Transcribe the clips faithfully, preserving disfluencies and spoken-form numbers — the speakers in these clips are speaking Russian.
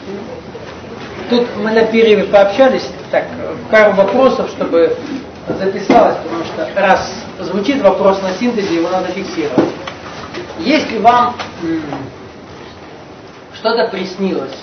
Тут мы на перерыве пообщались, так, пару вопросов, чтобы записалось, потому что раз звучит вопрос на синтезе, его надо фиксировать. Если вам м- что-то приснилось,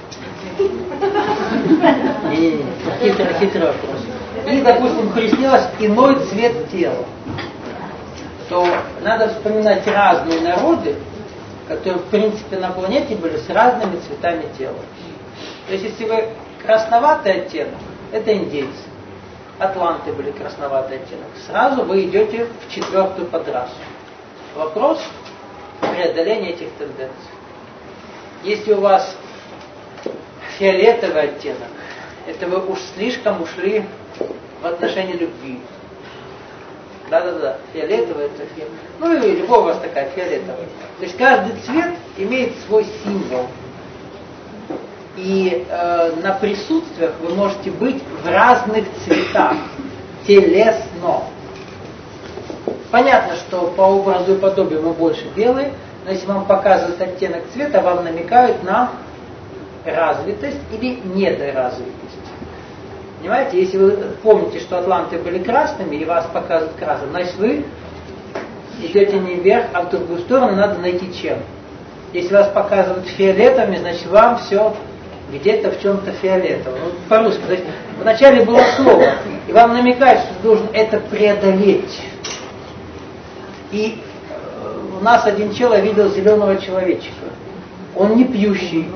не-не-не, хитрый, хитрый вопрос, или, допустим, приснилось иной цвет тела, то надо вспоминать разные народы, которые, в принципе, на планете были с разными цветами тела. То есть, если вы красноватый оттенок, это индейцы. Атланты были красноватый оттенок. Сразу вы идете в четвертую подрасу. Вопрос преодоления этих тенденций. Если у вас фиолетовый оттенок, это вы уж слишком ушли в отношении любви. Да-да-да, фиолетовый это фиолетовый. Ну и любого у вас такая фиолетовая. То есть каждый цвет имеет свой символ. И э, на присутствиях вы можете быть в разных цветах, телесно. Понятно, что по образу и подобию мы больше белые, но если вам показывают оттенок цвета, вам намекают на развитость или недоразвитость. Понимаете, если вы помните, что атланты были красными и вас показывают красным, значит вы идете не вверх, а в другую сторону, надо найти чем. Если вас показывают фиолетовыми, значит вам все где-то в чем-то фиолетовом. Ну, по-русски. То есть вначале было слово, и вам намекают, что ты должен это преодолеть. И э, у нас один человек видел зеленого человечка. Он не пьющий.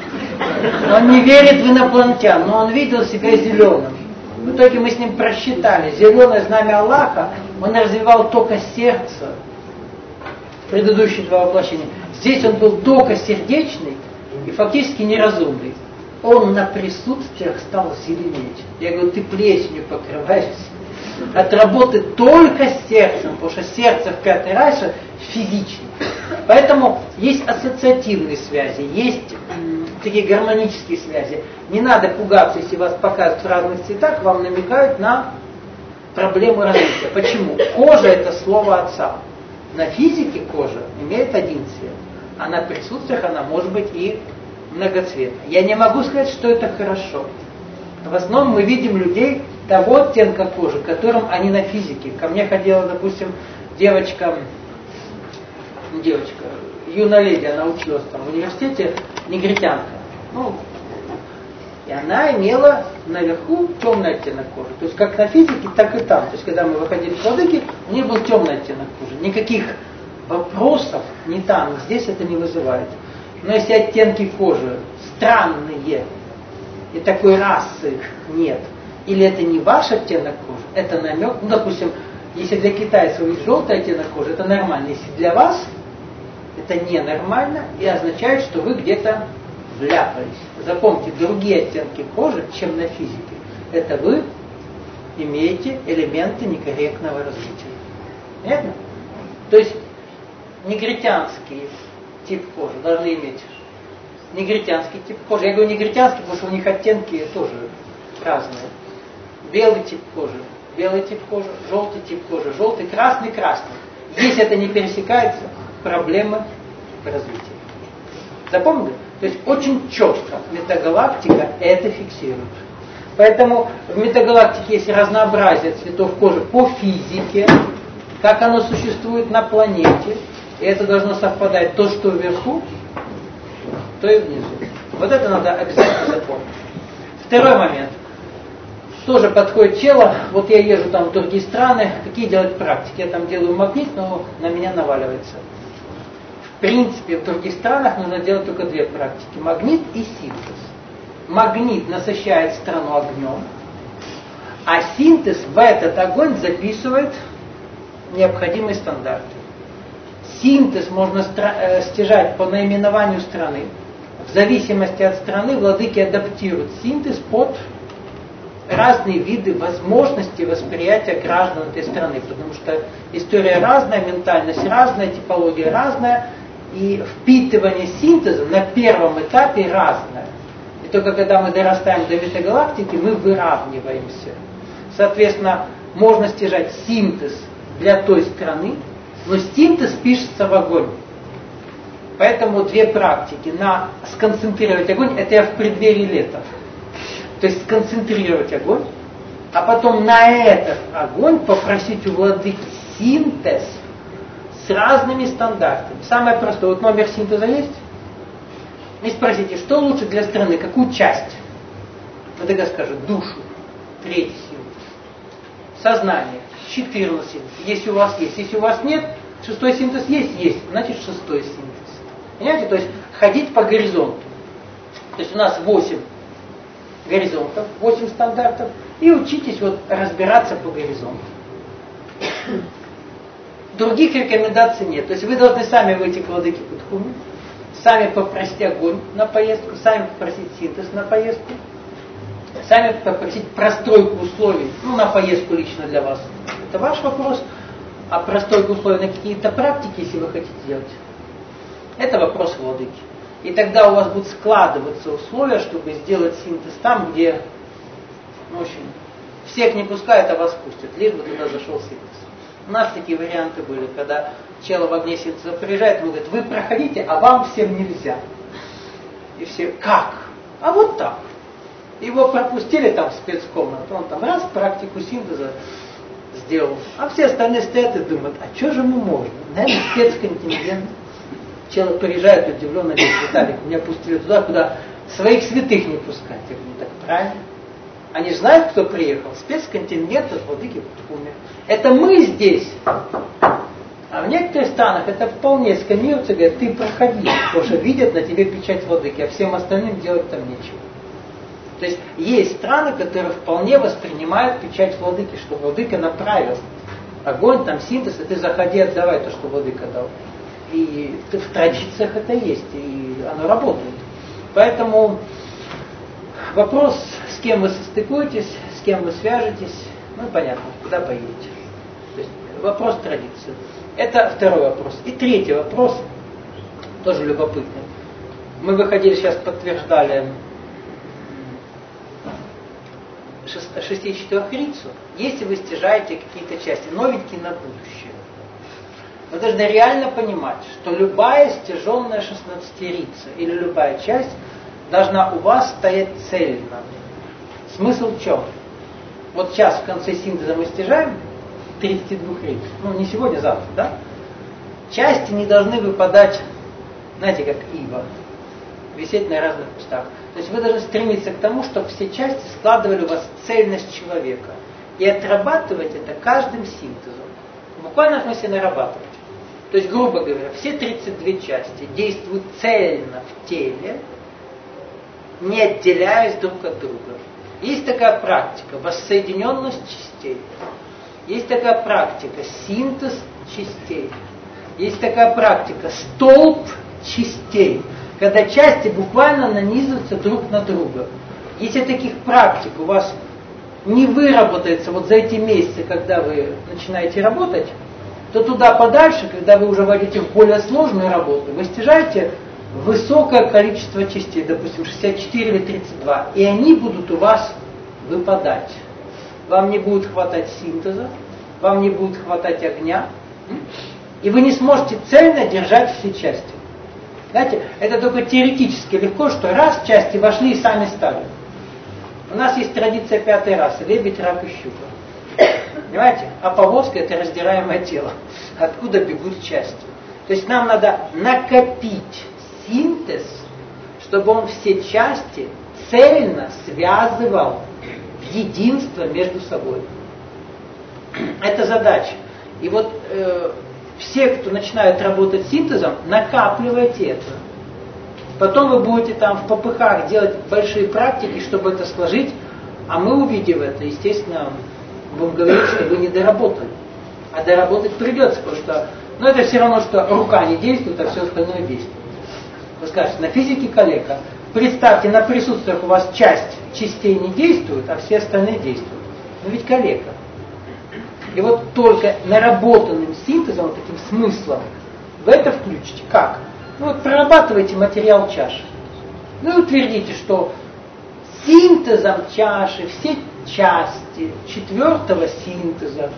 Он не верит в инопланетян, но он видел себя зеленым. В итоге мы с ним просчитали. Зеленое знамя Аллаха он развивал только сердце. Предыдущие два воплощения. Здесь он был только сердечный и фактически неразумный. Он на присутствиях стал зеленеть. Я говорю, ты плесенью покрываешься. От работы только сердцем, потому что сердце в пятой расе физично. Поэтому есть ассоциативные связи, есть м, такие гармонические связи. Не надо пугаться, если вас показывают в разных цветах, вам намекают на проблему развития. Почему? Кожа это слово отца. На физике кожа имеет один цвет, а на присутствиях она может быть и многоцветна. Я не могу сказать, что это хорошо. В основном мы видим людей того оттенка кожи, которым они на физике. Ко мне ходила, допустим, девочка, девочка, юная леди, она училась там в университете, негритянка. Ну, и она имела наверху темный оттенок кожи. То есть как на физике, так и там. То есть когда мы выходили с владыки, у нее был темный оттенок кожи. Никаких вопросов ни там, ни здесь это не вызывает. Но если оттенки кожи странные, и такой расы нет, или это не ваш оттенок кожи, это намек, ну, допустим, если для китайцев есть желтый оттенок кожи, это нормально. Если для вас, это ненормально и означает, что вы где-то вляпались. Запомните, другие оттенки кожи, чем на физике, это вы имеете элементы некорректного развития. Понятно? То есть негритянский тип кожи должны иметь негритянский тип кожи. Я говорю негритянский, потому что у них оттенки тоже разные. Белый тип кожи, белый тип кожи, желтый тип кожи, желтый, красный, красный. Если это не пересекается, проблемы в развитии. Запомнили? То есть очень четко метагалактика это фиксирует. Поэтому в метагалактике есть разнообразие цветов кожи по физике, как оно существует на планете, и это должно совпадать то, что вверху, то и внизу. Вот это надо обязательно запомнить. Второй момент. Тоже подходит тело. Вот я езжу там в другие страны. Какие делать практики? Я там делаю магнит, но на меня наваливается. В принципе, в других странах нужно делать только две практики. Магнит и синтез. Магнит насыщает страну огнем, а синтез в этот огонь записывает необходимые стандарты. Синтез можно стяжать по наименованию страны. В зависимости от страны владыки адаптируют синтез под разные виды возможностей восприятия граждан этой страны, потому что история разная, ментальность разная, типология разная, и впитывание синтеза на первом этапе разное. И только когда мы дорастаем до метагалактики, мы выравниваемся. Соответственно, можно стяжать синтез для той страны, но синтез пишется в огонь. Поэтому две практики. На сконцентрировать огонь, это я в преддверии лета. То есть сконцентрировать огонь, а потом на этот огонь попросить у владыки синтез с разными стандартами. Самое простое, вот номер синтеза есть? И спросите, что лучше для страны, какую часть? Владыка скажет, душу, третий синтез. Сознание, четырнадцать синтез, если у вас есть. Если у вас нет, шестой синтез есть? Есть, значит шестой синтез. Понимаете, то есть ходить по горизонту. То есть у нас восемь горизонтов, восемь стандартов, и учитесь вот разбираться по горизонту. Других рекомендаций нет. То есть вы должны сами выйти к владыке Путхуме, сами попросить огонь на поездку, сами попросить синтез на поездку, сами попросить простройку условий, ну, на поездку лично для вас. Это ваш вопрос. А простройку условий на какие-то практики, если вы хотите делать, это вопрос владыки. И тогда у вас будут складываться условия, чтобы сделать синтез там, где, в общем, всех не пускают, а вас пустят, лишь бы туда зашел синтез. У нас такие варианты были, когда чело в огне синтеза приезжает, он говорит, вы проходите, а вам всем нельзя. И все, как? А вот так. Его пропустили там в спецкомнату, он там раз практику синтеза сделал, а все остальные стоят и думают, а что же ему можно? Наверное, спецконтингент. Чело приезжает удивленно, говорит, Виталик, меня пустили туда, куда своих святых не пускать. Я говорю, так правильно. Они же знают, кто приехал. Спецконтингент от владыки Путхуме. Это мы здесь. А в некоторых странах это вполне сканируется, говорят, ты проходи, потому что видят на тебе печать владыки, а всем остальным делать там нечего. То есть есть страны, которые вполне воспринимают печать владыки, что владыка направил огонь, там синтез, и ты заходи, отдавай то, что владыка дал. И в традициях это есть, и оно работает. Поэтому вопрос, с кем вы состыкуетесь, с кем вы свяжетесь, ну понятно, куда поедете. То есть вопрос традиции. Это второй вопрос. И третий вопрос, тоже любопытный. Мы выходили, сейчас подтверждали шестидесятичетырехрицу, если вы стяжаете какие-то части, новенькие на будущее. Вы должны реально понимать, что любая стяженная шестнадцатирица или любая часть должна у вас стоять цельно. Смысл в чем? Вот сейчас в конце синтеза мы стяжаем тридцать два риц. Ну, не сегодня, завтра, да? Части не должны выпадать, знаете, как ива, висеть на разных кустах. То есть вы должны стремиться к тому, чтобы все части складывали у вас цельность человека. И отрабатывать это каждым синтезом. В буквальном смысле нарабатывать. То есть, грубо говоря, все тридцать две части действуют цельно в теле, не отделяясь друг от друга. Есть такая практика, воссоединенность частей. Есть такая практика, синтез частей. Есть такая практика, столб частей, когда части буквально нанизываются друг на друга. Если таких практик у вас не выработается вот за эти месяцы, когда вы начинаете работать, то туда подальше, когда вы уже войдете в более сложную работу, вы стяжаете высокое количество частей, допустим, шестьдесят четыре или тридцать два, и они будут у вас выпадать. Вам не будет хватать синтеза, вам не будет хватать огня, и вы не сможете цельно держать все части. Знаете, это только теоретически легко, что раз части вошли и сами стали. У нас есть традиция пятой расы, лебедь, рак и щука. Понимаете? А повозка — это раздираемое тело, откуда бегут части. То есть нам надо накопить синтез, чтобы он все части цельно связывал в единство между собой. Это задача. И вот э, все, кто начинают работать синтезом, накапливайте это. Потом вы будете там в попыхах делать большие практики, чтобы это сложить, а мы, увидев это, естественно, будем говорить, что вы не доработали. А доработать придется, потому что ну, это все равно, что рука не действует, а все остальное действует. Вы скажете, на физике калека. Представьте, на присутствиях у вас часть частей не действует, а все остальные действуют. Но ведь калека. И вот только наработанным синтезом, вот таким смыслом, вы это включите. Как? Ну вот прорабатывайте материал чаши. Вы утвердите, что синтезом чаши все части четвертого синтеза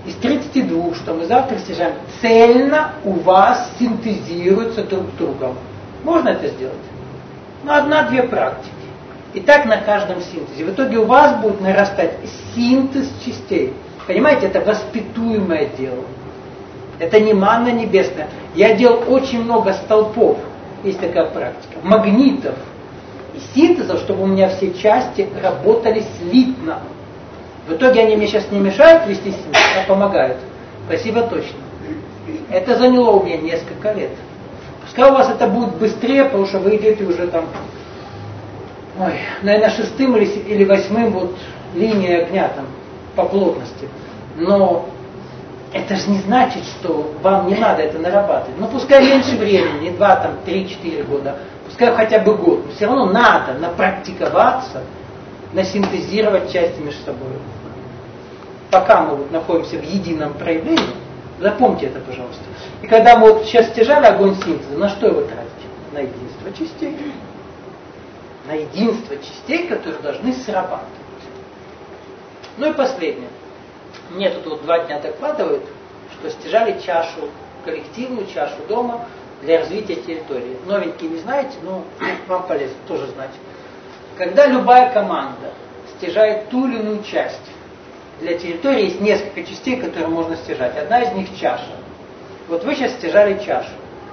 из тридцати двух, что мы завтра стяжаем, цельно у вас синтезируются друг с другом. Можно это сделать? Ну, одна-две практики. И так на каждом синтезе. В итоге у вас будет нарастать синтез частей. Понимаете, это воспитуемое дело. Это не манна небесная. Я делал очень много столпов, есть такая практика, магнитов и синтезов, чтобы у меня все части работали слитно. В итоге они мне сейчас не мешают вести синтез, а помогают. Спасибо точно. Это заняло у меня несколько лет. Пускай у вас это будет быстрее, потому что вы идете уже там, ой, наверное, шестым или, или восьмым вот линией огня там по плотности. Но это же не значит, что вам не надо это нарабатывать. Ну, пускай меньше времени, не два, там, три-четыре года, пускай хотя бы год, но все равно надо напрактиковаться, насинтезировать части между собой. Пока мы вот находимся в едином проявлении, запомните это, пожалуйста. И когда мы вот сейчас стяжали огонь синтеза, на что его тратить? На единство частей. На единство частей, которые должны срабатывать. Ну и последнее. Мне тут вот два дня докладывают, что стяжали чашу, коллективную чашу дома для развития территории. Новенькие не знаете, но вам полезно тоже знать. Когда любая команда стяжает ту или иную часть, для территории есть несколько частей, которые можно стяжать. Одна из них чаша. Вот вы сейчас стяжали чашу.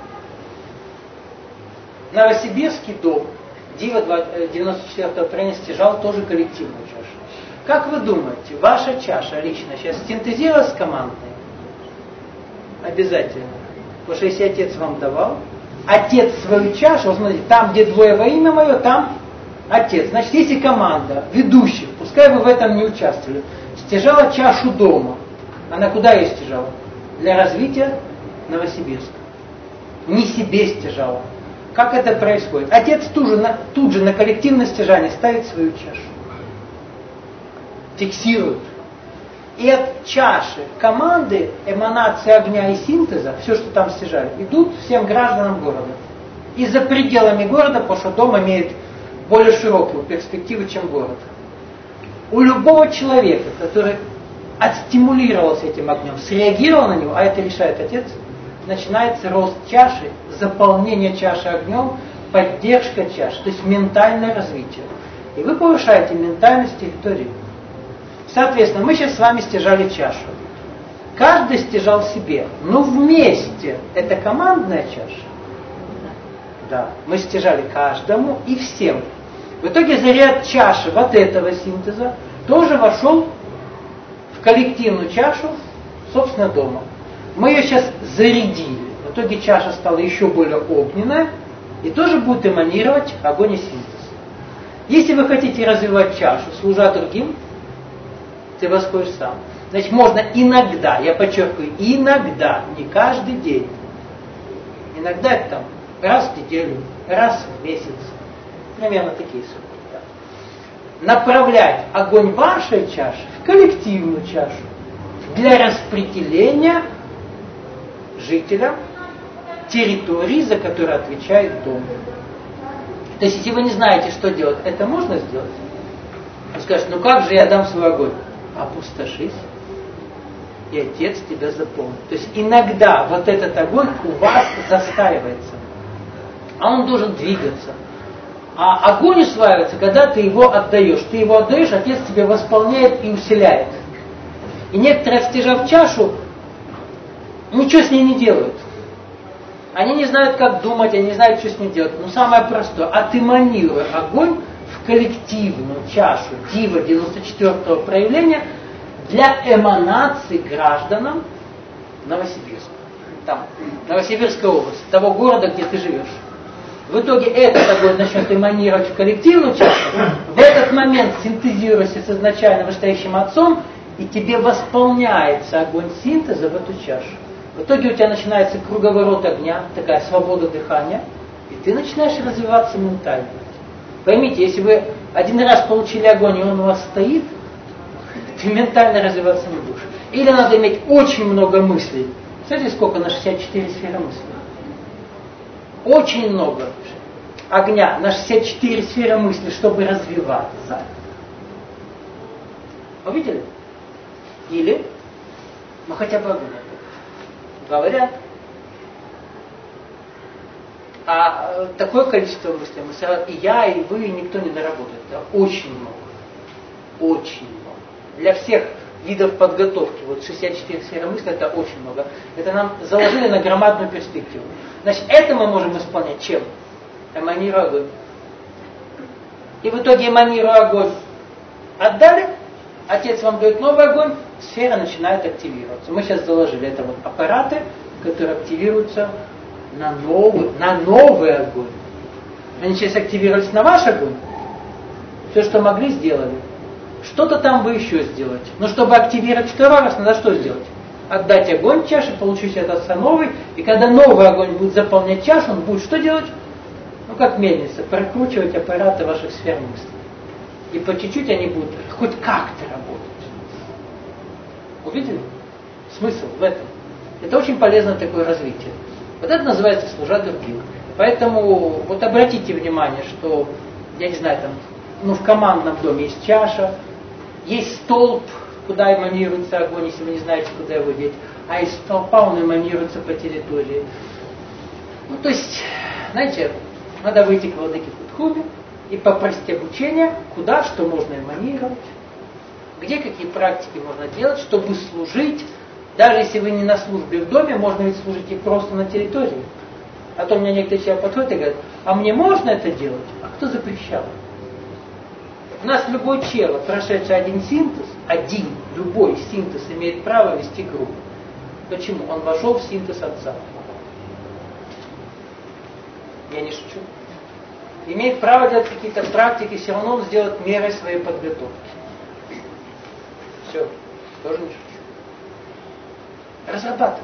Новосибирский дом Дива девяносто четвёртого поколения стяжал тоже коллективную чашу. Как вы думаете, ваша чаша лично сейчас синтезировалась с командной? Обязательно. Потому что если отец вам давал, отец свою чашу, вот смотрите, там, где двое во имя мое, там отец. Значит, если команда ведущих, пускай вы в этом не участвовали, стяжала чашу дома, она куда ее стяжала? Для развития Новосибирска. Не себе стяжала. Как это происходит? Отец тут же на, тут же на коллективное стяжание ставит свою чашу. Фиксирует. И от чаши команды, эманации огня и синтеза, все, что там стяжали, идут всем гражданам города. И за пределами города, потому что дом имеет более широкую перспективу, чем город. У любого человека, который отстимулировался этим огнем, среагировал на него, а это решает отец, начинается рост чаши, заполнение чаши огнем, поддержка чаши, то есть ментальное развитие. И вы повышаете ментальность территории. Соответственно, мы сейчас с вами стяжали чашу. Каждый стяжал себе, но вместе это командная чаша. Да, мы стяжали каждому и всем. В итоге заряд чаши вот этого синтеза тоже вошел в коллективную чашу, собственно, дома. Мы ее сейчас зарядили. В итоге чаша стала еще более огненная и тоже будет эманировать огонь и синтез. Если вы хотите развивать чашу, служа другим, ты восходишь сам. Значит, можно иногда, я подчеркиваю, иногда, не каждый день. Иногда это там раз в неделю, раз в месяц. Примерно такие сроки. Да. Направлять огонь вашей чаши в коллективную чашу для распределения жителям территории, за которую отвечает дом. То есть, если вы не знаете, что делать, это можно сделать? Вы скажете, ну как же я дам свой огонь? Опустошись, и отец тебя заполнит. То есть иногда вот этот огонь у вас застаивается, а он должен двигаться. А огонь усваивается, когда ты его отдаешь. Ты его отдаешь, отец тебя восполняет и усиляет. И некоторые, стяжав чашу, ничего с ней не делают. Они не знают, как думать, они не знают, что с ней делать. Но самое простое, отэманируя огонь в коллективную чашу Дива девяносто четвёртого проявления для эманации гражданам Новосибирска. Там, Новосибирская область, того города, где ты живешь. В итоге этот огонь начнет эманировать в коллективную чашу, в этот момент синтезируешься с изначально вышестоящим отцом, и тебе восполняется огонь синтеза в эту чашу. В итоге у тебя начинается круговорот огня, такая свобода дыхания, и ты начинаешь развиваться ментально. Поймите, если вы один раз получили огонь, и он у вас стоит, ты ментально развиваться не будешь. Или надо иметь очень много мыслей. Смотрите, сколько на шестьдесят четыре сферы мыслей. Очень много огня на шестьдесят четыре сферы мысли, чтобы развиваться. Вы видели? Или Ну хотя бы огонь. Говорят. А такое количество мыслей, мы сразу, и я, и вы, и никто не наработает. Это очень много. Очень много. Для всех видов подготовки, вот шестьдесят четыре сферы мысли, это очень много. Это нам заложили на громадную перспективу. Значит, это мы можем исполнять чем? Эманируя огонь. И в итоге эманируя огонь отдали, Отец вам дает новый огонь, сфера начинает активироваться. Мы сейчас заложили, это вот аппараты, которые активируются на новый, на новый огонь. Они сейчас активировались на ваш огонь. Все, что могли, сделали. Что-то там вы еще сделаете. Но чтобы активировать второй раз, надо что сделать? Отдать огонь в чаше, получить от Отца новый. И когда новый огонь будет заполнять чашу, он будет что делать? Ну, как мельница, прокручивать аппараты ваших сфер мысли. И по чуть-чуть они будут хоть как-то работать. Увидели? Смысл в этом. Это очень полезное такое развитие. Вот это называется служа другим. Поэтому вот обратите внимание, что, я не знаю, там, ну в командном доме есть чаша, есть столб, куда эманируется огонь, если вы не знаете, куда его деть, а из столпа он эманируется по территории. Ну то есть, знаете, надо выйти к владыке Кутхубе и попросить обучения, куда, что можно эманировать, где какие практики можно делать, чтобы служить. Даже если вы не на службе в доме, можно ведь служить и просто на территории. А то у меня некоторые человек подходят и говорят, а мне можно это делать? А кто запрещал? У нас любой чело, прошедший один синтез, один, любой синтез имеет право вести группу. Почему? Он вошел в синтез Отца. Я не шучу. Имеет право делать какие-то практики, все равно он сделает мерой своей подготовки. Все, тоже не шучу. Разрабатывать.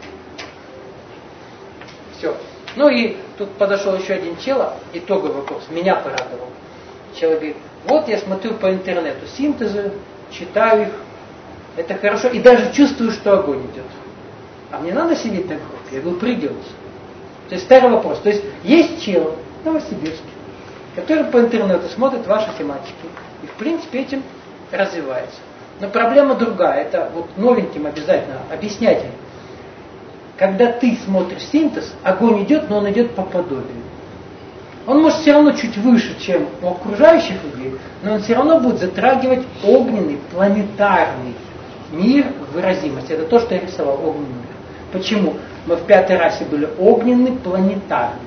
Все. Ну и тут подошел еще один чело, итоговый вопрос, меня порадовал. Человек говорит, вот я смотрю по интернету синтезы, читаю их, это хорошо, и даже чувствую, что огонь идет. А мне надо сидеть на группе? Я говорю, придется. То есть старый вопрос. То есть есть чело в Новосибирске, который по интернету смотрит ваши тематики и в принципе этим развивается. Но проблема другая, это вот новеньким обязательно объяснять им. Когда ты смотришь синтез, огонь идет, но он идет по подобию. Он может все равно чуть выше, чем у окружающих людей, но он все равно будет затрагивать огненный, планетарный мир выразимости. Это то, что я рисовал, огненный мир. Почему? Мы в пятой расе были огненный, планетарный.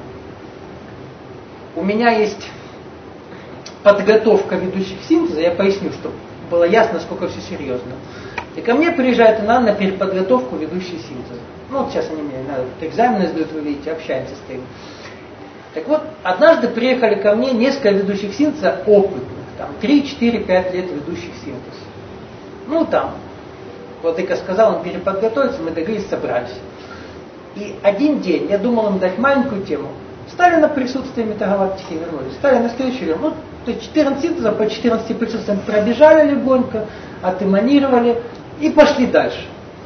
У меня есть подготовка ведущих синтеза, я поясню, чтобы было ясно, насколько все серьезно. И ко мне приезжает она на переподготовку ведущих синтеза. Ну, вот сейчас они мне надо, экзамены сдают, вы видите, общаемся с ними. Так вот, однажды приехали ко мне несколько ведущих синтеза опытных, там, три, четыре, пять лет ведущих синтез. Ну, там, владыка сказал, он переподготовится, мы договорились, собрались. И один день, я думал им дать маленькую тему, стали на присутствие метагалактики, вернулись, стали на следующий день, ну, то есть четырнадцать синтезов по четырнадцати присутствиям пробежали легонько, отэманировали и пошли дальше.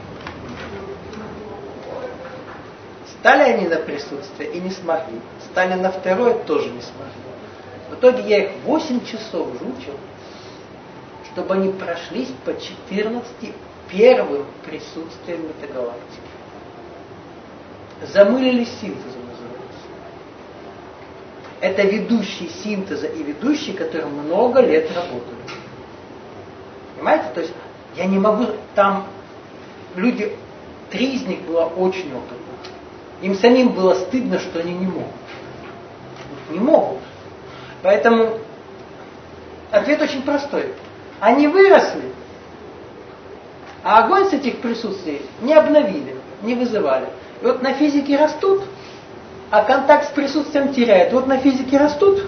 Стали они на присутствие и не смогли. Стали на второе, тоже не смогли. В итоге я их восемь часов жучил, чтобы они прошлись по четырнадцати первым присутствиям метагалактики. Замылились синтезом, называется. Это ведущие синтеза и ведущие, которые много лет работали. Понимаете? То есть я не могу, там люди, три из них было очень опытных. Им самим было стыдно, что они не могут. Не могут. Поэтому ответ очень простой. Они выросли, а огонь с этих присутствий не обновили, не вызывали. И вот на физике растут, а контакт с присутствием теряют. Вот на физике растут,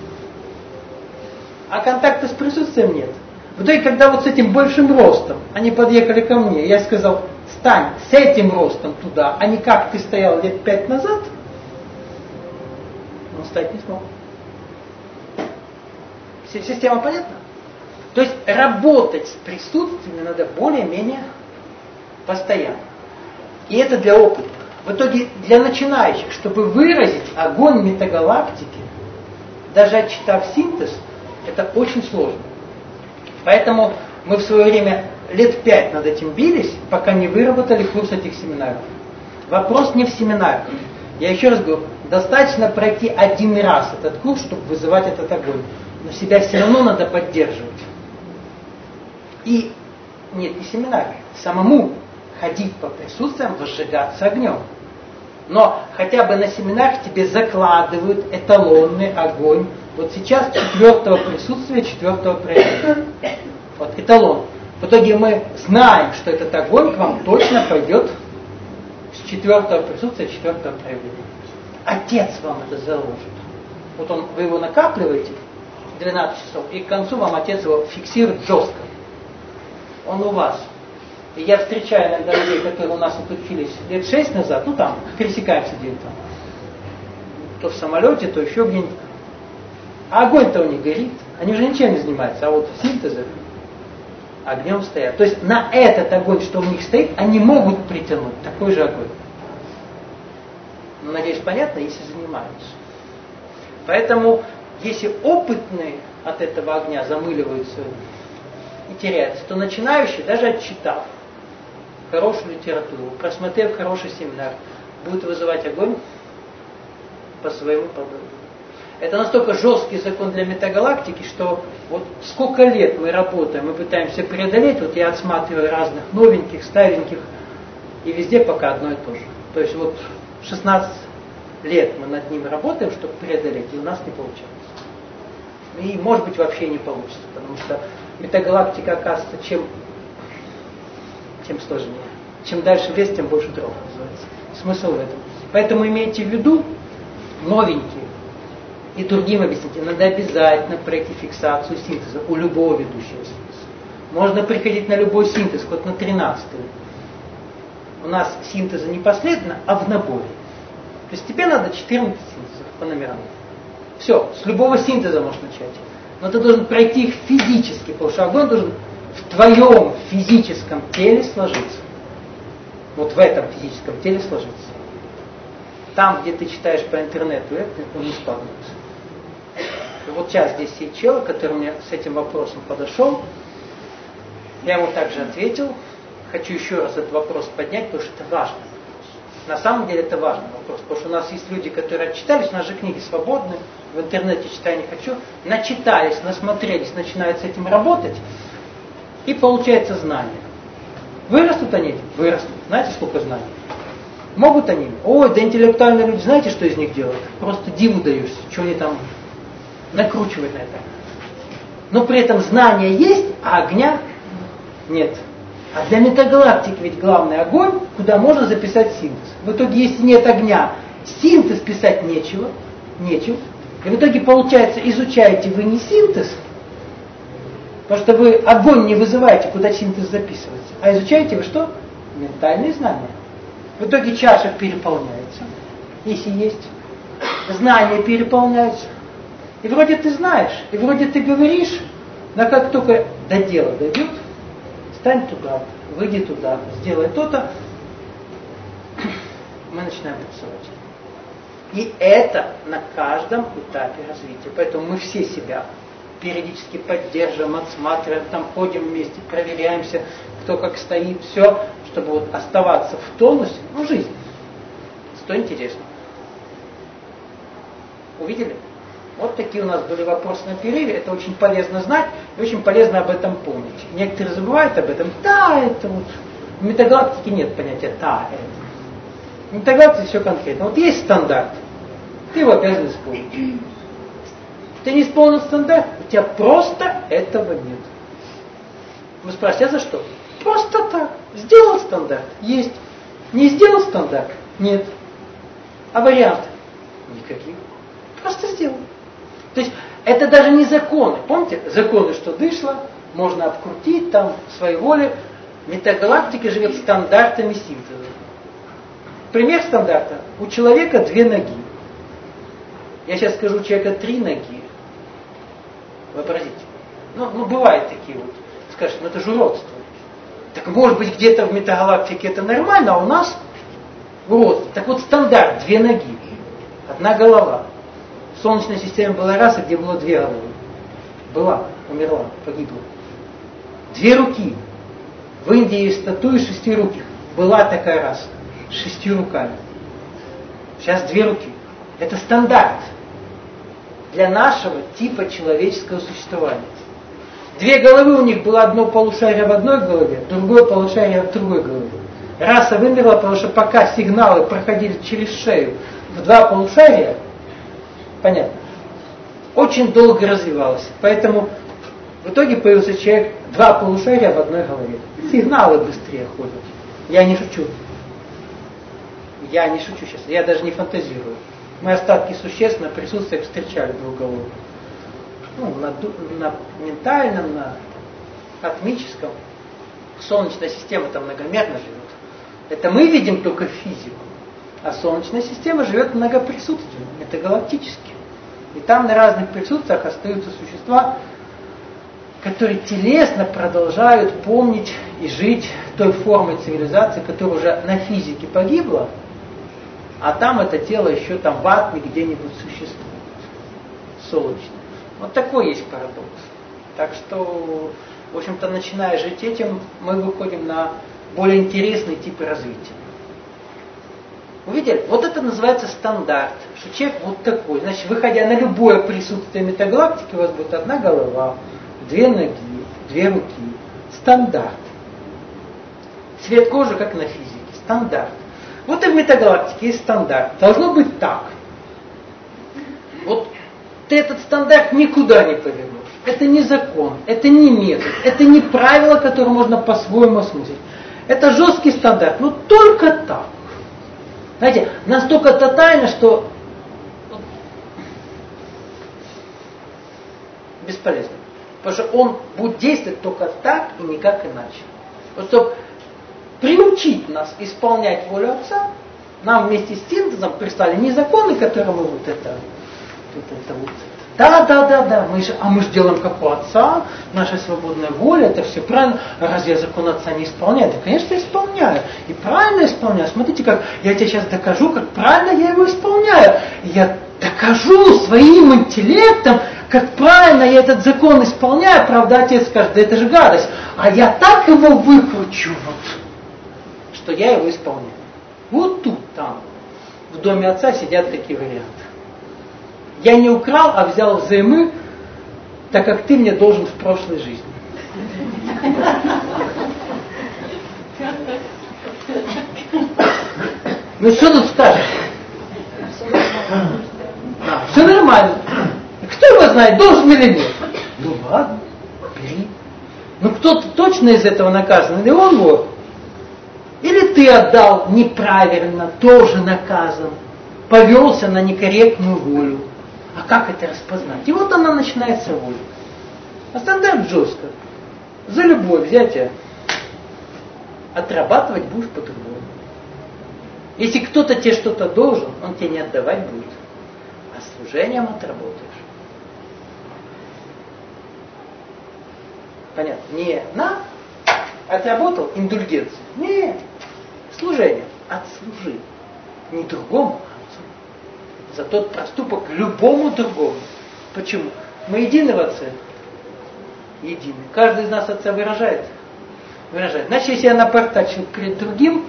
а контакта с присутствием нет. В итоге, когда вот с этим большим ростом они подъехали ко мне, я сказал, стань с этим ростом туда, а не как ты стоял лет пять назад, он стать не смог. Система понятна? То есть работать с присутствиями надо более-менее постоянно. И это для опытных. В итоге для начинающих, чтобы выразить огонь метагалактики, даже отчитав синтез, это очень сложно. Поэтому мы в свое время лет пять над этим бились, пока не выработали курс этих семинаров. Вопрос не в семинарах. Я еще раз говорю, достаточно пройти один раз этот курс, чтобы вызывать этот огонь. Но себя все равно надо поддерживать. И нет, не семинары, самому ходить по присутствиям, возжигаться огнем. Но хотя бы на семинарах тебе закладывают эталонный огонь. Вот сейчас четвертого присутствия, четвертого проявления. Вот эталон. В итоге мы знаем, что этот огонь к вам точно пойдет с четвертого присутствия, четвертого проявления. Отец вам это заложит. Вот он, вы его накапливаете двенадцать часов, и к концу вам отец его фиксирует жестко. Он у вас. И я встречаю иногда людей, которые у нас вот учились лет шесть назад, ну там, пересекаемся где-то там. То в самолете, то еще где-нибудь. А огонь-то у них горит. Они уже ничем не занимаются, а вот синтезом огнем стоят. То есть на этот огонь, что у них стоит, они могут притянуть такой же огонь. Ну, надеюсь, понятно, если занимаются. Поэтому, если опытные от этого огня замыливаются и теряются, то начинающие, даже отчитав хорошую литературу, просмотрев хороший семинар, будут вызывать огонь по своему подобию. Это настолько жесткий закон для метагалактики, что вот сколько лет мы работаем, мы пытаемся преодолеть, вот я отсматриваю разных новеньких, стареньких, и везде пока одно и то же. То есть вот шестнадцать лет мы над ним работаем, чтобы преодолеть, и у нас не получается. И может быть вообще не получится, потому что метагалактика, оказывается, чем, чем сложнее. Чем дальше в лес, тем больше дров называется. Смысл в этом. Поэтому имейте в виду, новенькие, и другим объясните, надо обязательно пройти фиксацию синтеза у любого ведущего синтеза. Можно приходить на любой синтез, хоть на тринадцатый. У нас синтезы не последовательно, а в наборе. То есть тебе надо четырнадцать синтезов по номерам. Все, с любого синтеза можешь начать. Но ты должен пройти их физически, потому что огонь должен в твоем физическом теле сложиться. Вот в этом физическом теле сложиться. Там, где ты читаешь по интернету, это он не складывается. И вот сейчас здесь есть человек, который мне с этим вопросом подошел. Я ему также ответил. Хочу еще раз этот вопрос поднять, потому что это важный вопрос. На самом деле это важный вопрос, потому что у нас есть люди, которые отчитались, у нас же книги свободны, в интернете читаю не хочу, начитались, насмотрелись, начинают с этим работать, и получается знание. Вырастут они? Вырастут. Знаете, сколько знаний? Могут они? Ой, да интеллектуальные люди, знаете, что из них делают? Просто диву даешься, что они там накручивают на это. Но при этом знания есть, а огня нет. А для метагалактики ведь главный огонь, куда можно записать синтез. В итоге, если нет огня, синтез писать нечего, нечем. И в итоге, получается, изучаете вы не синтез, потому что вы огонь не вызываете, куда синтез записывается, а изучаете вы что? Ментальные знания. В итоге чаша переполняется, если есть. Знания переполняются. И вроде ты знаешь, и вроде ты говоришь, но как только до дела дойдет, стань туда, выйди туда, сделай то-то, мы начинаем рисовать. И это на каждом этапе развития. Поэтому мы все себя периодически поддерживаем, отсматриваем, там ходим вместе, проверяемся, кто как стоит, все, чтобы вот оставаться в тонусе, ну, жизнь. Что интересно. Увидели? Вот такие у нас были вопросы на перерыве. Это очень полезно знать и очень полезно об этом помнить. Некоторые забывают об этом. Да, это вот. В метагалактике нет понятия «да, это». В метагалактике все конкретно. Вот есть стандарт. Ты его обязан исполнить. Ты не исполнил стандарт, у тебя просто этого нет. Вы спрашиваете, а за что? Просто так. Сделал стандарт? Есть. Не сделал стандарт? Нет. А варианты? Никаких. Просто сделал. То есть это даже не законы. Помните, законы, что дышло, можно обкрутить там своей воле. Метагалактика живет стандартами синтеза. Пример стандарта. У человека две ноги. Я сейчас скажу, у человека три ноги. Вообразите. Ну, ну бывают такие вот. Скажете, ну это же уродство. Так может быть где-то в метагалактике это нормально, а у нас уродство. Так вот стандарт, две ноги. Одна голова. В Солнечной системе была раса, где было две головы. Была, умерла, погибла. Две руки. В Индии есть статуи шестируких. Была такая раса. С шестью руками. Сейчас две руки. Это стандарт для нашего типа человеческого существования. Две головы у них было одно полушарие в одной голове, другое полушарие в другой голове. Раса вымерла, потому что пока сигналы проходили через шею в два полушария, понятно, очень долго развивалась. Поэтому в итоге появился человек, два полушария в одной голове. Сигналы быстрее ходят. Я не шучу. Я не шучу сейчас, я даже не фантазирую. Мы остатки существ на присутствиях встречали двуголовых. Ну, на, на ментальном, на атмическом. Солнечная система там многомерно живет. Это мы видим только физику. А Солнечная система живет многоприсутственно, это галактически. И там на разных присутствиях остаются существа, которые телесно продолжают помнить и жить той формой цивилизации, которая уже на физике погибла, а там это тело еще там в атме где-нибудь существует. Солнечное. Вот такой есть парадокс. Так что, в общем-то, начиная жить этим, мы выходим на более интересные типы развития. Увидели? Вот это называется стандарт. Что человек вот такой. Значит, выходя на любое присутствие метагалактики, у вас будет одна голова, две ноги, две руки. Стандарт. Цвет кожи, как на физике. Стандарт. Вот и в метагалактике есть стандарт. Должно быть так. Вот ты этот стандарт никуда не повернешь. Это не закон, это не метод, это не правило, которое можно по-своему осмыслить. Это жесткий стандарт, но только так. Знаете, настолько тотально, что бесполезно. Потому что он будет действовать только так и никак иначе. Вот чтобы приучить нас исполнять волю Отца, нам вместе с синтезом прислали не законы, которые мы вот это, вот это вот. Да, да, да, да, мы же, а мы же делаем как у Отца, наша свободная воля, это все правильно. Разве я закон Отца не исполняю? Да, конечно, исполняю. И правильно исполняю. Смотрите, как я тебе сейчас докажу, как правильно я его исполняю. И я докажу своим интеллектом, как правильно я этот закон исполняю. Правда, Отец скажет, да это же гадость. А я так его выкручу, вот, что я его исполняю. Вот тут, там, в доме Отца сидят такие варианты. Я не украл, а взял взаймы, так как ты мне должен в прошлой жизни. Ну что тут скажешь? А, все нормально. Кто его знает, должен или нет? Ну ладно, бери. Ну кто-то точно из этого наказан, или он вор? Или ты отдал неправильно, тоже наказан, повелся на некорректную волю. А как это распознать? И вот она начинается воля. А стандарт жестко. За любовь взять, отрабатывать будешь по-другому. Если кто-то тебе что-то должен, он тебе не отдавать будет. А служением отработаешь. Понятно? Не на, отработал индульгенцию. Нет. Служение. Отслужи. Не другому, за тот проступок любому другому. Почему? Мы едины в Отце. Едины. Каждый из нас Отца выражает. Выражает. Значит, если я напортачил перед другим,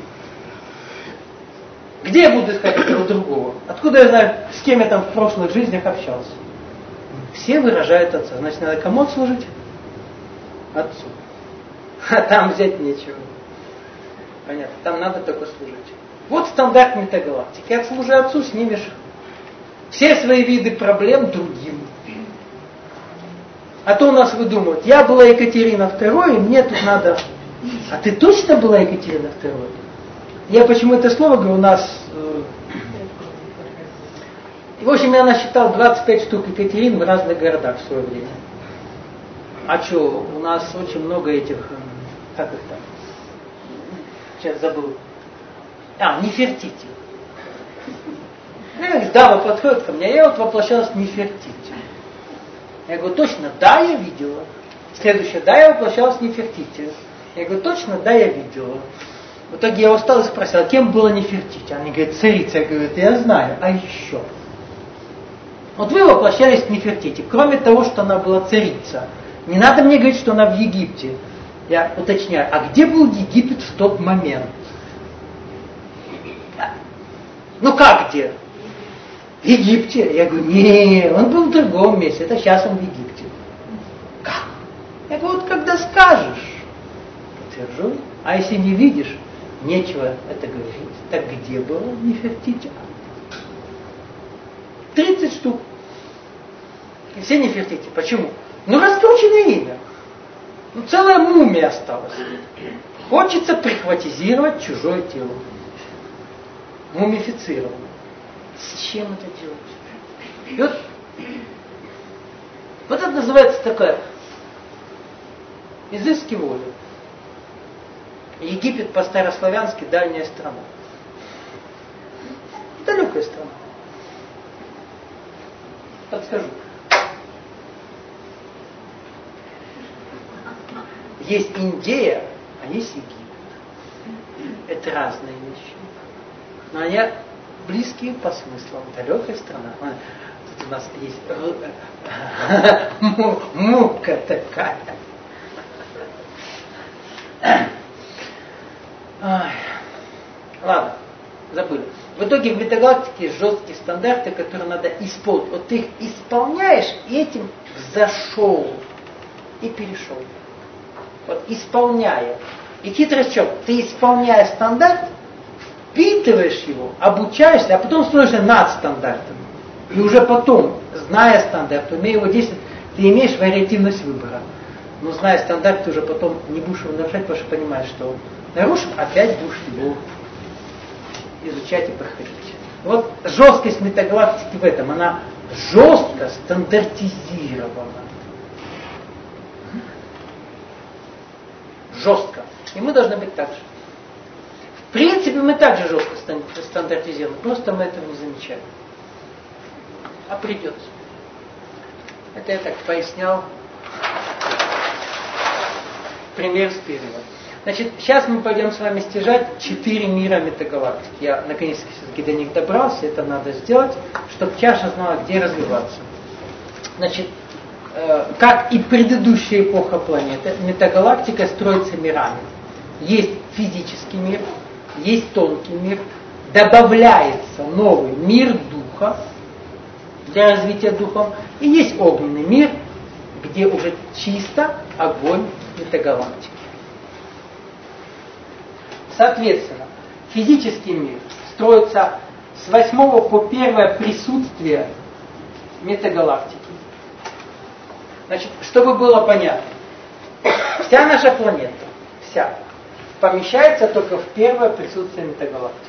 где я буду искать этого другого? Откуда я знаю, с кем я там в прошлых жизнях общался? Все выражают Отца. Значит, надо кому отслужить? Отцу. А там взять нечего. Понятно. Там надо только служить. Вот стандарт метагалактики. Отслужи Отцу, снимешь все свои виды проблем другим. А то у нас выдумывают, я была Екатерина второй, и мне тут надо... А ты точно была Екатерина второй? Я почему это слово говорю, у нас... Э... В общем, я насчитал двадцать пять штук Екатерин в разных городах в свое время. А что, у нас очень много этих... Как их там? Сейчас забыл. А, Нефертити. Дама подходит ко мне, я вот воплощалась в Нефертити. Я говорю, точно, да, я видела. Следующее, да, я воплощалась в Нефертити. Я говорю, точно, да, я видела. В итоге я устал и спросил, а кем была Нефертити? Они говорят, царица. Я говорю, я знаю, а еще? Вот вы воплощались в Нефертити, кроме того, что она была царица. Не надо мне говорить, что она в Египте. Я уточняю, а где был Египет в тот момент? Ну как где? В Египте. Я говорю, не, он был в другом месте, это сейчас он в Египте. Как? Я говорю, вот когда скажешь, подтвержу. А если не видишь, нечего это говорить. Так где было Нефертити? тридцать штук. И все Нефертити. Почему? Ну раскрученное имя. Ну целая мумия осталась. Хочется прихватизировать чужое тело. Мумифицировано. Зачем это делать? И вот, вот это называется такая изыски воли. Египет по-старославянски дальняя страна. Далекая страна. Подскажу. Есть Индия, а есть Египет. Это разные вещи. Но они близкие по смыслам. Далекая страна. Тут у нас есть мука такая. Ай. Ладно, забыли. В итоге в метагалактике есть жесткие стандарты, которые надо исполнить. Вот ты их исполняешь, и этим взошел и перешел. Вот исполняя. И хитрость в чем? Ты, исполняя стандарт, впитываешь его, обучаешься, а потом становишься над стандартом. И уже потом, зная стандарт, умея его действовать, ты имеешь вариативность выбора. Но зная стандарт, ты уже потом не будешь его нарушать, потому что понимаешь, что нарушил, опять будешь его изучать и проходить. Вот жесткость метагалактики в этом, она жестко стандартизирована. Жестко. И мы должны быть так же. В принципе, мы также жестко стандартизированы, просто мы этого не замечаем. А придется. Это я так пояснял. Пример с переводом. Значит, сейчас мы пойдем с вами стяжать четыре мира метагалактики. Я наконец-таки все-таки до них добрался, это надо сделать, чтобы чаша знала, где развиваться. Значит, э, как и предыдущая эпоха планеты, метагалактика строится мирами. Есть физический мир, есть тонкий мир, добавляется новый мир духа для развития духом, и есть огненный мир, где уже чисто огонь метагалактики. Соответственно, физический мир строится с восьмого по первое присутствие метагалактики. Значит, чтобы было понятно, вся наша планета, вся, помещается только в первое присутствие метагалактики.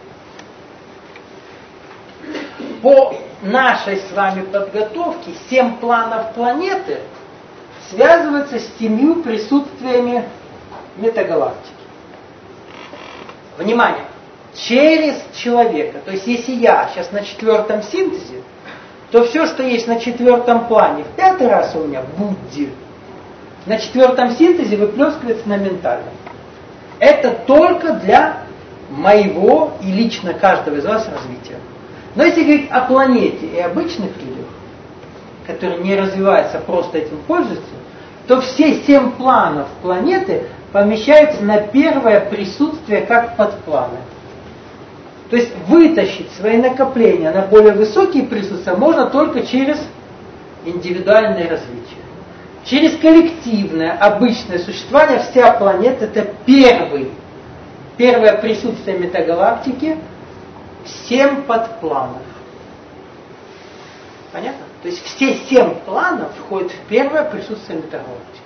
По нашей с вами подготовке семь планов планеты связываются с семью присутствиями метагалактики. Внимание! Через человека. То есть, если я сейчас на четвертом синтезе, то все, что есть на четвертом плане, в пятый раз у меня Будди, на четвертом синтезе выплескивается на ментальном. Это только для моего и лично каждого из вас развития. Но если говорить о планете и обычных людях, которые не развиваются, просто этим пользуются, то все семь планов планеты помещаются на первое присутствие как подпланы. То есть вытащить свои накопления на более высокие присутствия можно только через индивидуальное развитие. Через коллективное, обычное существование вся планета это первый, первое присутствие метагалактики, семь подпланов. Понятно? То есть все семь планов входят в первое присутствие метагалактики.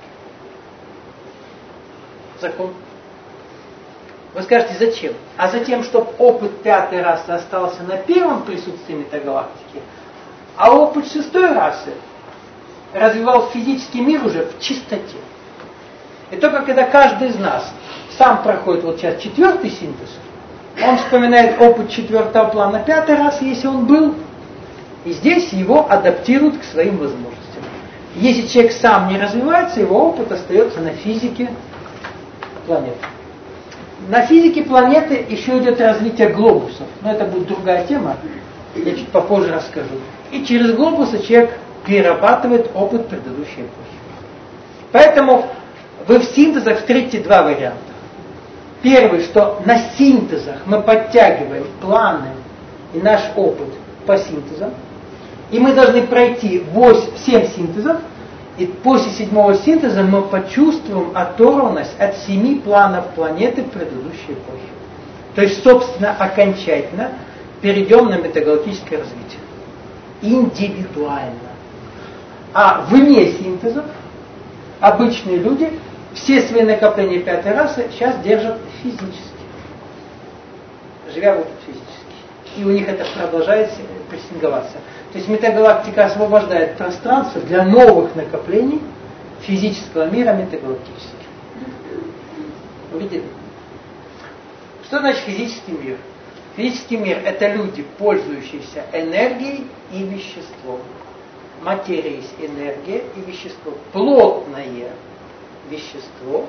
Закон. Вы скажете, зачем? А затем, чтобы опыт пятой расы остался на первом присутствии метагалактики, а опыт шестой расы развивал физический мир уже в чистоте. И только когда каждый из нас сам проходит вот сейчас четвертый синтез, он вспоминает опыт четвертого плана пятой расы, если он был, и здесь его адаптируют к своим возможностям. Если человек сам не развивается, его опыт остается на физике планеты. На физике планеты еще идет развитие глобусов. Но это будет другая тема, я чуть попозже расскажу. И через глобусы человек перерабатывает опыт предыдущей эпохи. Поэтому вы в синтезах встретите два варианта. Первый, что на синтезах мы подтягиваем планы и наш опыт по синтезам. И мы должны пройти семь синтезов, и после седьмого синтеза мы почувствуем оторванность от семи планов планеты предыдущей эпохи. То есть, собственно, окончательно перейдем на метагалактическое развитие. Индивидуально. А вне синтезов обычные люди все свои накопления пятой расы сейчас держат физически. Живя вот физически. И у них это продолжает прессинговаться. То есть метагалактика освобождает пространство для новых накоплений физического мира метагалактических. Увидели? Что значит физический мир? Физический мир – это люди, пользующиеся энергией и веществом. Материя есть энергия и вещество. Плотное вещество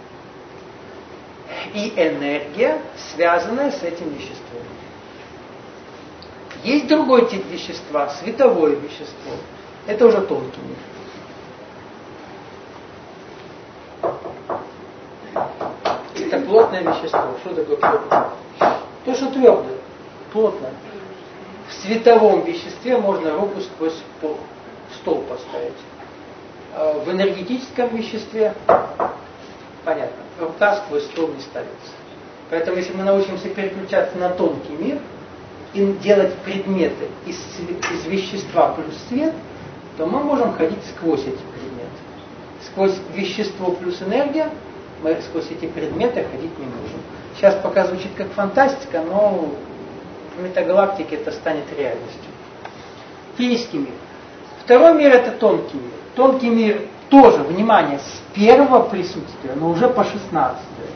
и энергия, связанная с этим веществом. Есть другой тип вещества, световое вещество. Это уже тонкий мир. Это плотное вещество. Что такое плотное? То, что твердое, плотное. В световом веществе можно руку сквозь стол поставить. В энергетическом веществе, понятно, рука сквозь стол не ставится. Поэтому если мы научимся переключаться на тонкий мир и делать предметы из, из вещества плюс свет, то мы можем ходить сквозь эти предметы. Сквозь вещество плюс энергия мы сквозь эти предметы ходить не можем. Сейчас пока звучит как фантастика, но в метагалактике это станет реальностью. Физический мир. Второй мир – это тонкий мир. Тонкий мир тоже, внимание, с первого присутствия, но уже по шестнадцатое.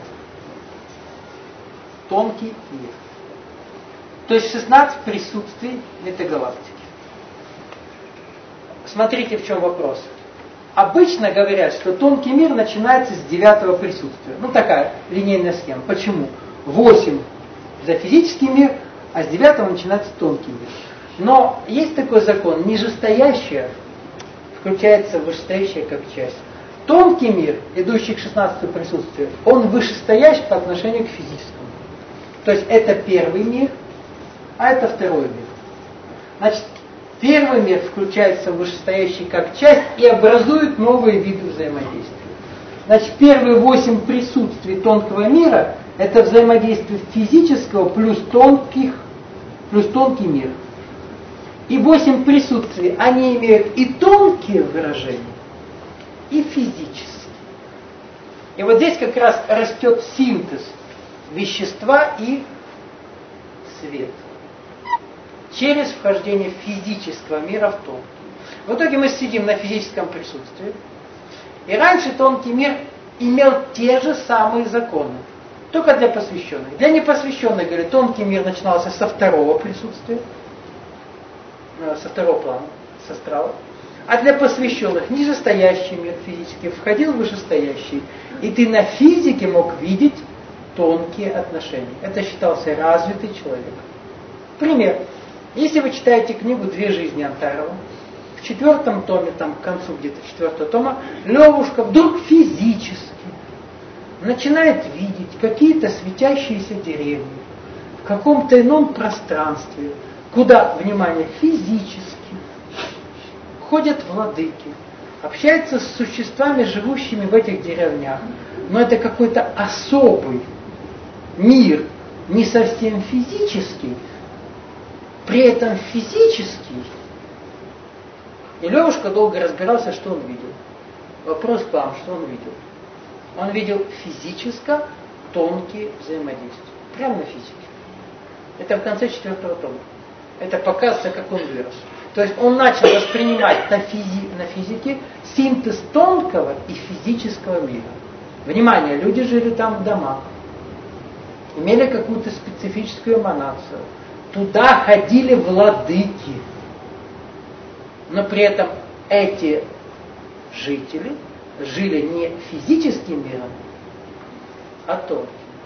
Тонкий мир. То есть шестнадцать присутствий метагалактики. Смотрите, в чем вопрос. Обычно говорят, что тонкий мир начинается с девятого присутствия. Ну, такая линейная схема. Почему? восемь за физический мир, а с девятого начинается тонкий мир. Но есть такой закон. Нижестоящее включается в вышестоящее как часть. Тонкий мир, идущий к шестнадцатому присутствию, он вышестоящий по отношению к физическому. То есть это первый мир, а это второй мир. Значит, первый мир включается в вышестоящий как часть и образует новые виды взаимодействия. Значит, первые восемь присутствий тонкого мира – это взаимодействие физического плюс, тонких, плюс тонкий мир. И восемь присутствий, они имеют и тонкие выражения, и физические. И вот здесь как раз растет синтез вещества и света. Через вхождение физического мира в тонкий. В итоге мы сидим на физическом присутствии. И раньше тонкий мир имел те же самые законы, только для посвященных. Для непосвященных, говорят, тонкий мир начинался со второго присутствия, со второго плана, с астрала. А для посвященных нижестоящий мир физически входил в вышестоящий. И ты на физике мог видеть тонкие отношения. Это считался развитый человек. Пример. Если вы читаете книгу «Две жизни» Антарова, в четвертом томе, там к концу где-то четвертого тома, Левушка вдруг физически начинает видеть какие-то светящиеся деревья в каком-то ином пространстве, куда, внимание, физически ходят владыки, общаются с существами, живущими в этих деревнях, но это какой-то особый мир, не совсем физический, при этом физический. И Левушка долго разбирался, что он видел. Вопрос к вам, что он видел? Он видел физически тонкие взаимодействия. Прямо на физике. Это в конце четвертого тома. Это показывается, как он вырос. То есть он начал воспринимать на, физи, на физике синтез тонкого и физического мира. Внимание, люди жили там в домах, имели какую-то специфическую эманацию. Туда ходили владыки. Но при этом эти жители жили не физическим миром, а тонким.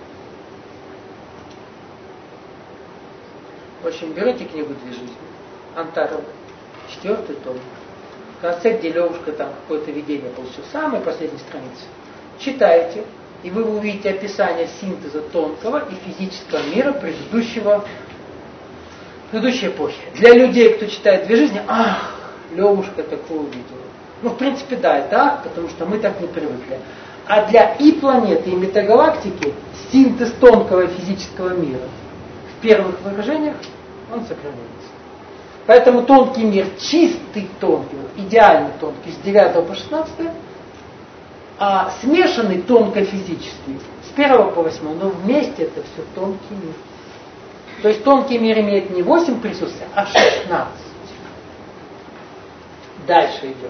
В общем, берете книгу «Две жизни» Антарова, четвертый том. В конце, где Левушка там какое-то видение получил, самой последней странице. читайте, и вы увидите описание синтеза тонкого и физического мира предыдущего, предыдущей эпохи. Для людей, кто читает «Две жизни», ах, Левушка такое увидела. Ну, в принципе, да, это ах, потому что мы так не привыкли. А для и планеты, и метагалактики синтез тонкого и физического мира в первых выражениях, он сохраняется. Поэтому тонкий мир, чистый тонкий, идеальный тонкий, с девятого по шестнадцатое, а смешанный тонко-физический с первого по восьмое, но вместе это все тонкий мир. То есть тонкий мир имеет не восемь присутствий, а шестнадцать. Дальше идем.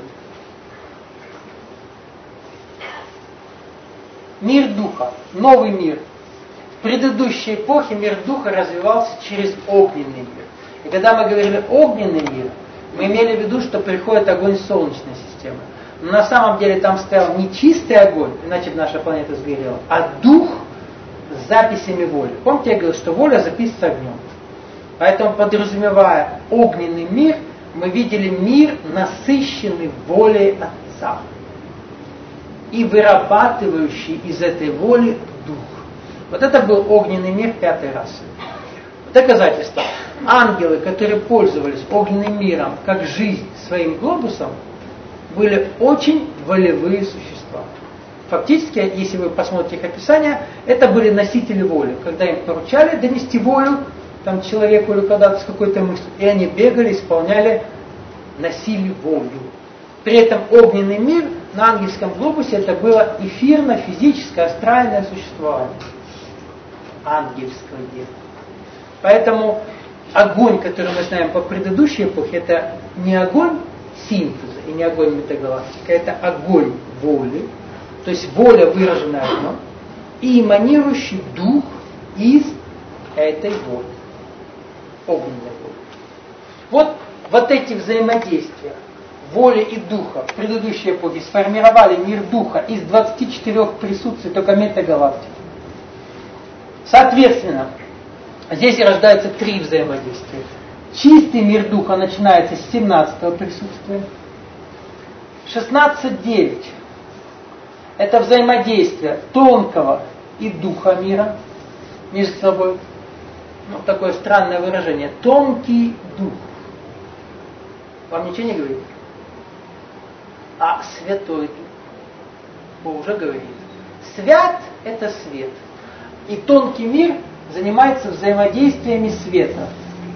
Мир духа, новый мир. В предыдущей эпохе мир духа развивался через огненный мир. И когда мы говорили огненный мир, мы имели в виду, что приходит огонь Солнечной системы. Но на самом деле там стоял не чистый огонь, иначе бы наша планета сгорела, а дух с записями воли. Помните, я говорил, что воля записывается огнем. Поэтому, подразумевая огненный мир, мы видели мир, насыщенный волей Отца и вырабатывающий из этой воли дух. Вот это был огненный мир пятой расы. Доказательство. Ангелы, которые пользовались огненным миром как жизнь своим глобусом, были очень волевые существа. Фактически, если вы посмотрите их описание, это были носители воли. Когда им поручали донести волю там, человеку или когда-то с какой-то мыслью, и они бегали, исполняли, носили волю. При этом огненный мир на ангельском глобусе это было эфирно-физическое, астральное существование. Ангельское. Поэтому огонь, который мы знаем по предыдущей эпохе, это не огонь синтеза и не огонь метагалактики, это огонь воли, то есть воля, выраженная огнем, и эманирующий дух из этой воли, огненной воли. Вот, вот эти взаимодействия воли и духа в предыдущей эпохе сформировали мир духа из двадцати четырёх присутствий только метагалактики. Соответственно, здесь рождаются три взаимодействия. Чистый мир духа начинается с семнадцатого присутствия. шестнадцать девять это взаимодействие тонкого и духа мира между собой. Ну, такое странное выражение. Тонкий дух. Вам ничего не говорит? А святой дух. Вы уже говорили. Свят – это свет. И тонкий мир занимается взаимодействиями света.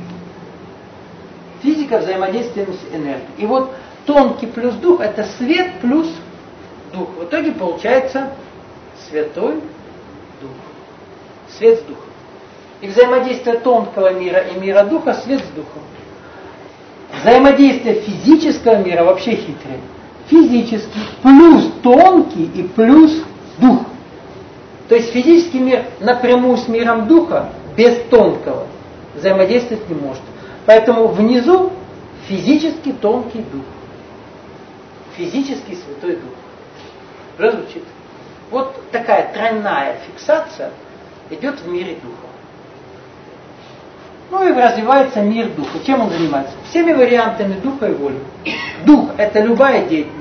Физика взаимодействиями с энергией. И вот тонкий плюс дух – это свет плюс дух. В итоге получается святой дух. Свет с духом. И взаимодействие тонкого мира и мира духа – свет с духом. Взаимодействие физического мира вообще хитрое. Физический плюс тонкий и плюс дух. То есть физический мир напрямую с миром духа, без тонкого, взаимодействовать не может. Поэтому внизу физический тонкий дух. Физический святой дух. Уже звучит? Вот такая тройная фиксация идет в мире духа. Ну и развивается мир духа. Чем он занимается? Всеми вариантами духа и воли. Дух – это любая деятельность.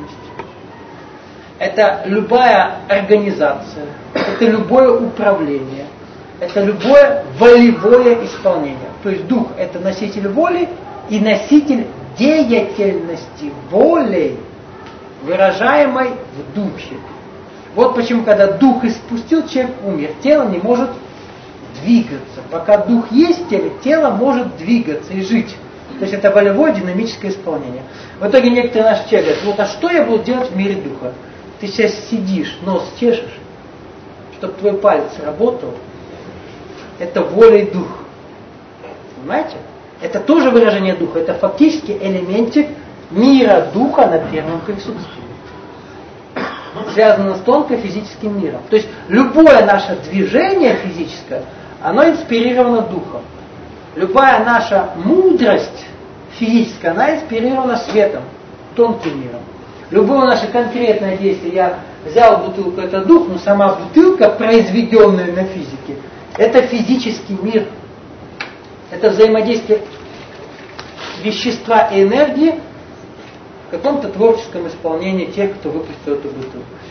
Это любая организация. Это любое управление. Это любое волевое исполнение. То есть дух – это носитель воли и носитель деятельности волей, выражаемой в духе. Вот почему, когда дух испустил, человек умер. Тело не может двигаться. Пока дух есть в теле, тело может двигаться и жить. То есть это волевое динамическое исполнение. В итоге некоторые наши человек говорят, вот а что я буду делать в мире духа? Ты сейчас сидишь, нос чешешь, чтобы твой палец работал. Это воля и дух. Понимаете? Это тоже выражение духа. Это фактически элементик мира духа на первом присутствии. Связано с тонко-физическим миром. То есть любое наше движение физическое, оно инспирировано духом. Любая наша мудрость физическая, она инспирирована светом, тонким миром. Любое наше конкретное действие, я взял бутылку, это дух, но сама бутылка, произведенная на физике, это физический мир. Это взаимодействие вещества и энергии в каком-то творческом исполнении тех, кто выпустил эту бутылку. Все.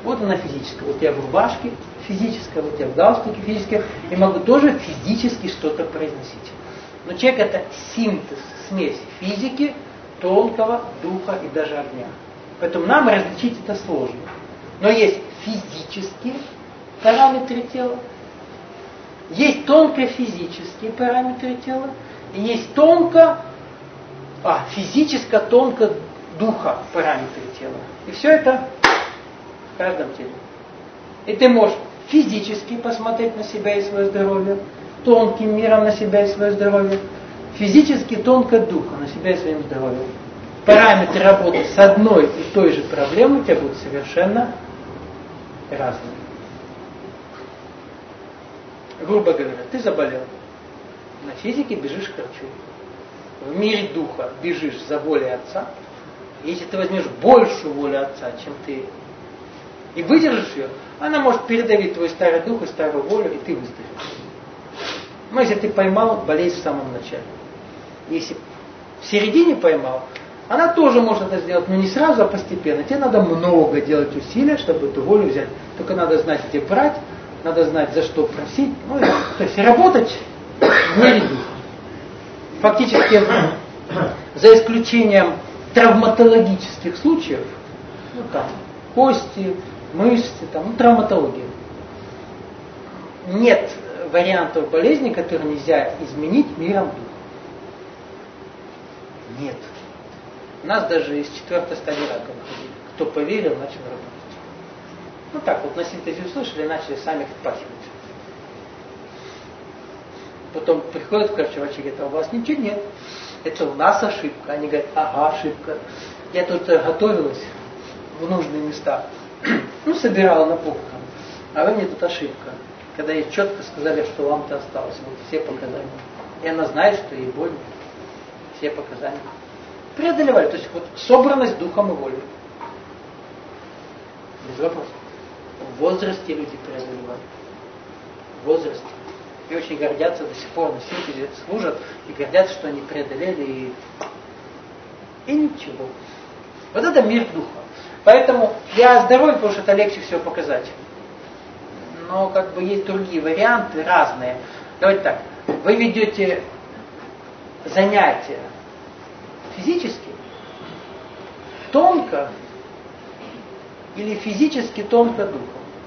Вот она физическая. Вот я в рубашке физическая, вот я в галстуке физическая. И могу тоже физически что-то произносить. Но человек это синтез, смесь физики, тонкого, духа и даже огня. Поэтому нам различить это сложно. Но есть физические параметры тела, есть тонко-физические параметры тела, и есть тонко, а, физическо-тонко духа параметры тела. И все это в каждом теле. И ты можешь физически посмотреть на себя и свое здоровье, тонким миром на себя и свое здоровье, физически тонко духа на себя и своим здоровьем. Параметры работы с одной и той же проблемой у тебя будут совершенно разные. Грубо говоря, ты заболел. На физике бежишь к врачу. В мире духа бежишь за волей Отца. Если ты возьмешь большую волю Отца, чем ты, и выдержишь ее, она может передавить твой старый дух и старую волю, и ты выздоровеешь. Но если ты поймал болезнь в самом начале. Если в середине поймал, она тоже может это сделать, но не сразу, а постепенно. Тебе надо много делать усилий, чтобы эту волю взять. Только надо знать, где брать, надо знать, за что просить. Ну, и, то есть работать в мире духа. Фактически, за исключением травматологических случаев, ну там, кости, мышцы, там, ну, травматология. Нет вариантов болезни, которые нельзя изменить миром духа. Нет. У нас даже из четвертой стадии рака выходили. Кто поверил, начал работать. Ну так вот, на синтезе услышали, начали сами впахивать. Потом приходят к врачу, врачи говорят, а у вас ничего нет. Это у нас ошибка. Они говорят, ага, ошибка. Я тут готовилась в нужные места. Ну, собирала на похороны. А вы мне тут ошибка. Когда ей четко сказали, что вам-то осталось. Вот все показания. И она знает, что ей больно. Все показания. Преодолевали. То есть вот собранность духом и волей. Без вопросов. В возрасте люди преодолевали. В возрасте. И очень гордятся, до сих пор на синтезе служат, и гордятся, что они преодолели, и, и ничего. Вот это мир духа. Поэтому я здоровый, потому что это легче всего показать. Но как бы есть другие варианты, разные. Давайте так. Вы ведете занятия физически, тонко, или физически тонко духом.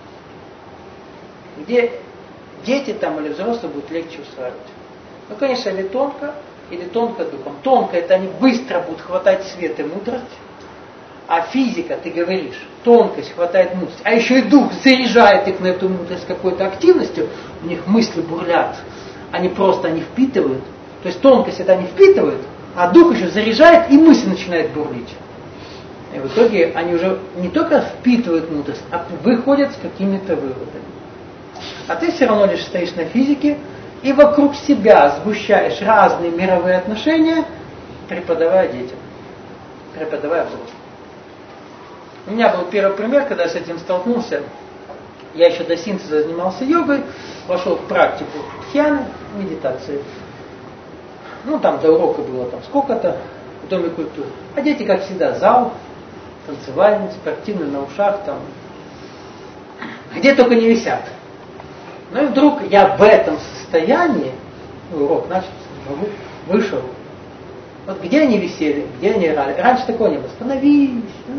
Где дети там или взрослые будут легче усваивать. Ну, конечно, или тонко, или тонко духом. Тонко это они быстро будут хватать свет и мудрость, а физика, ты говоришь, тонкость хватает мудрость, а еще и дух заряжает их на эту мудрость какой-то активностью, у них мысли бурлят, они просто они впитывают. То есть тонкость это они впитывают, а дух еще заряжает и мысль начинает бурлить. И в итоге они уже не только впитывают мудрость, а выходят с какими-то выводами. А ты все равно лишь стоишь на физике и вокруг себя сгущаешь разные мировые отношения, преподавая детям, преподавая взрослым. У меня был первый пример, когда я с этим столкнулся. Я еще до синтеза занимался йогой, вошел в практику дхьяны, медитации. Ну, там до урока было там сколько-то в Доме культуры. А дети, как всегда, зал, танцевальный, спортивный, на ушах, там, где только не висят. Ну и вдруг я в этом состоянии, ну, урок начался, вышел. Вот где они висели, где они играли. Раньше такого не было. Становись.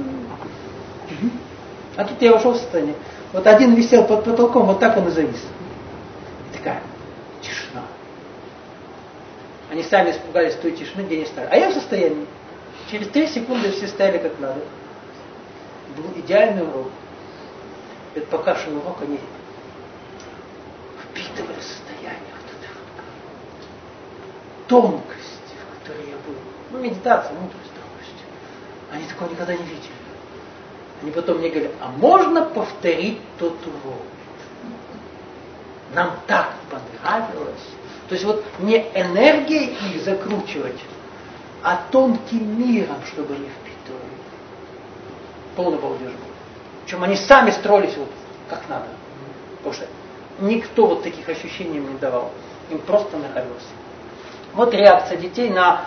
А тут я вошел в состояние. Вот один висел под потолком, вот так он и завис. И такая тишина. Они сами испугались той тишины, где они стояли. А я в состоянии. Через три секунды все стояли как надо. Был идеальный урок. Это пока шел урок, они впитывали состояние вот этой вот тонкости, в которой я был. Ну, медитация, мудрость, тонкость. Они такого никогда не видели. Они потом мне говорят, а можно повторить тот урок? Нам так понравилось. То есть вот не энергией их закручивать, а тонким миром, чтобы они впитывали. Полный балдеж был. Причем они сами строились вот как надо. Потому что никто вот таких ощущений им не давал. Им просто нравилось. Вот реакция детей на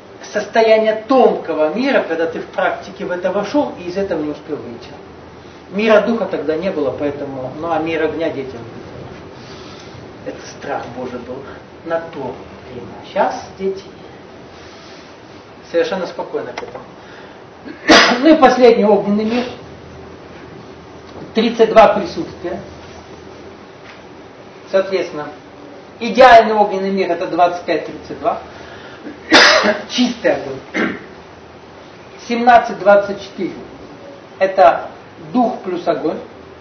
состояние тонкого мира, когда ты в практике в это вошел и из этого не успел выйти. Мира духа тогда не было, поэтому, ну а мир огня детям. Это страх Божий был на то время. Сейчас дети совершенно спокойно к этому. Ну и последний огненный мир. тридцать два присутствия. Соответственно, идеальный огненный мир это двадцать пять тридцать два. Чистый огонь. семнадцать двадцать четыре. Это дух плюс огонь.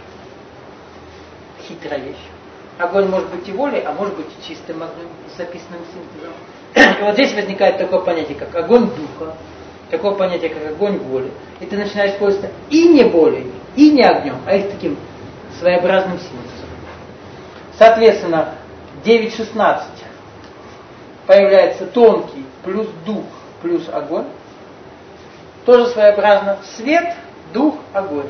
Хитрая вещь. Огонь может быть и волей, а может быть и чистым огнем, с записанным синтезом. И вот здесь возникает такое понятие, как огонь духа, такое понятие, как огонь воли. И ты начинаешь пользоваться и не волей, и не огнем, а и таким своеобразным синтезом. Соответственно, девять шестнадцать появляется тонкий плюс дух плюс огонь. Тоже своеобразно свет, дух, огонь.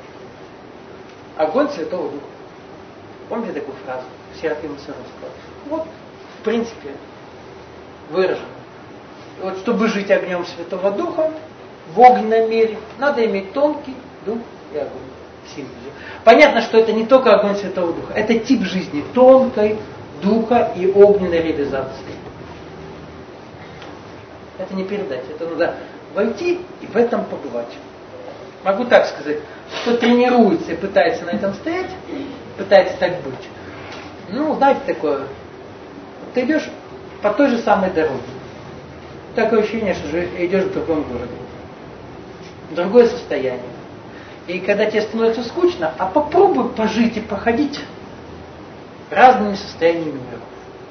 Огонь Святого Духа. Помните такую фразу Серафима Саровского? Вот, в принципе, выражено. И вот чтобы жить огнем Святого Духа в огненном мире, надо иметь тонкий дух и огонь в синтезе. Понятно, что это не только огонь Святого Духа, это тип жизни тонкой духа и огненной реализации. Это не передать, это надо войти и в этом побывать. Могу так сказать, кто тренируется и пытается на этом стоять, пытается так быть. Ну, знаете такое, ты идешь по той же самой дороге. Такое ощущение, что же идешь в другом городе. Другое состояние. И когда тебе становится скучно, а попробуй пожить и походить разными состояниями мира.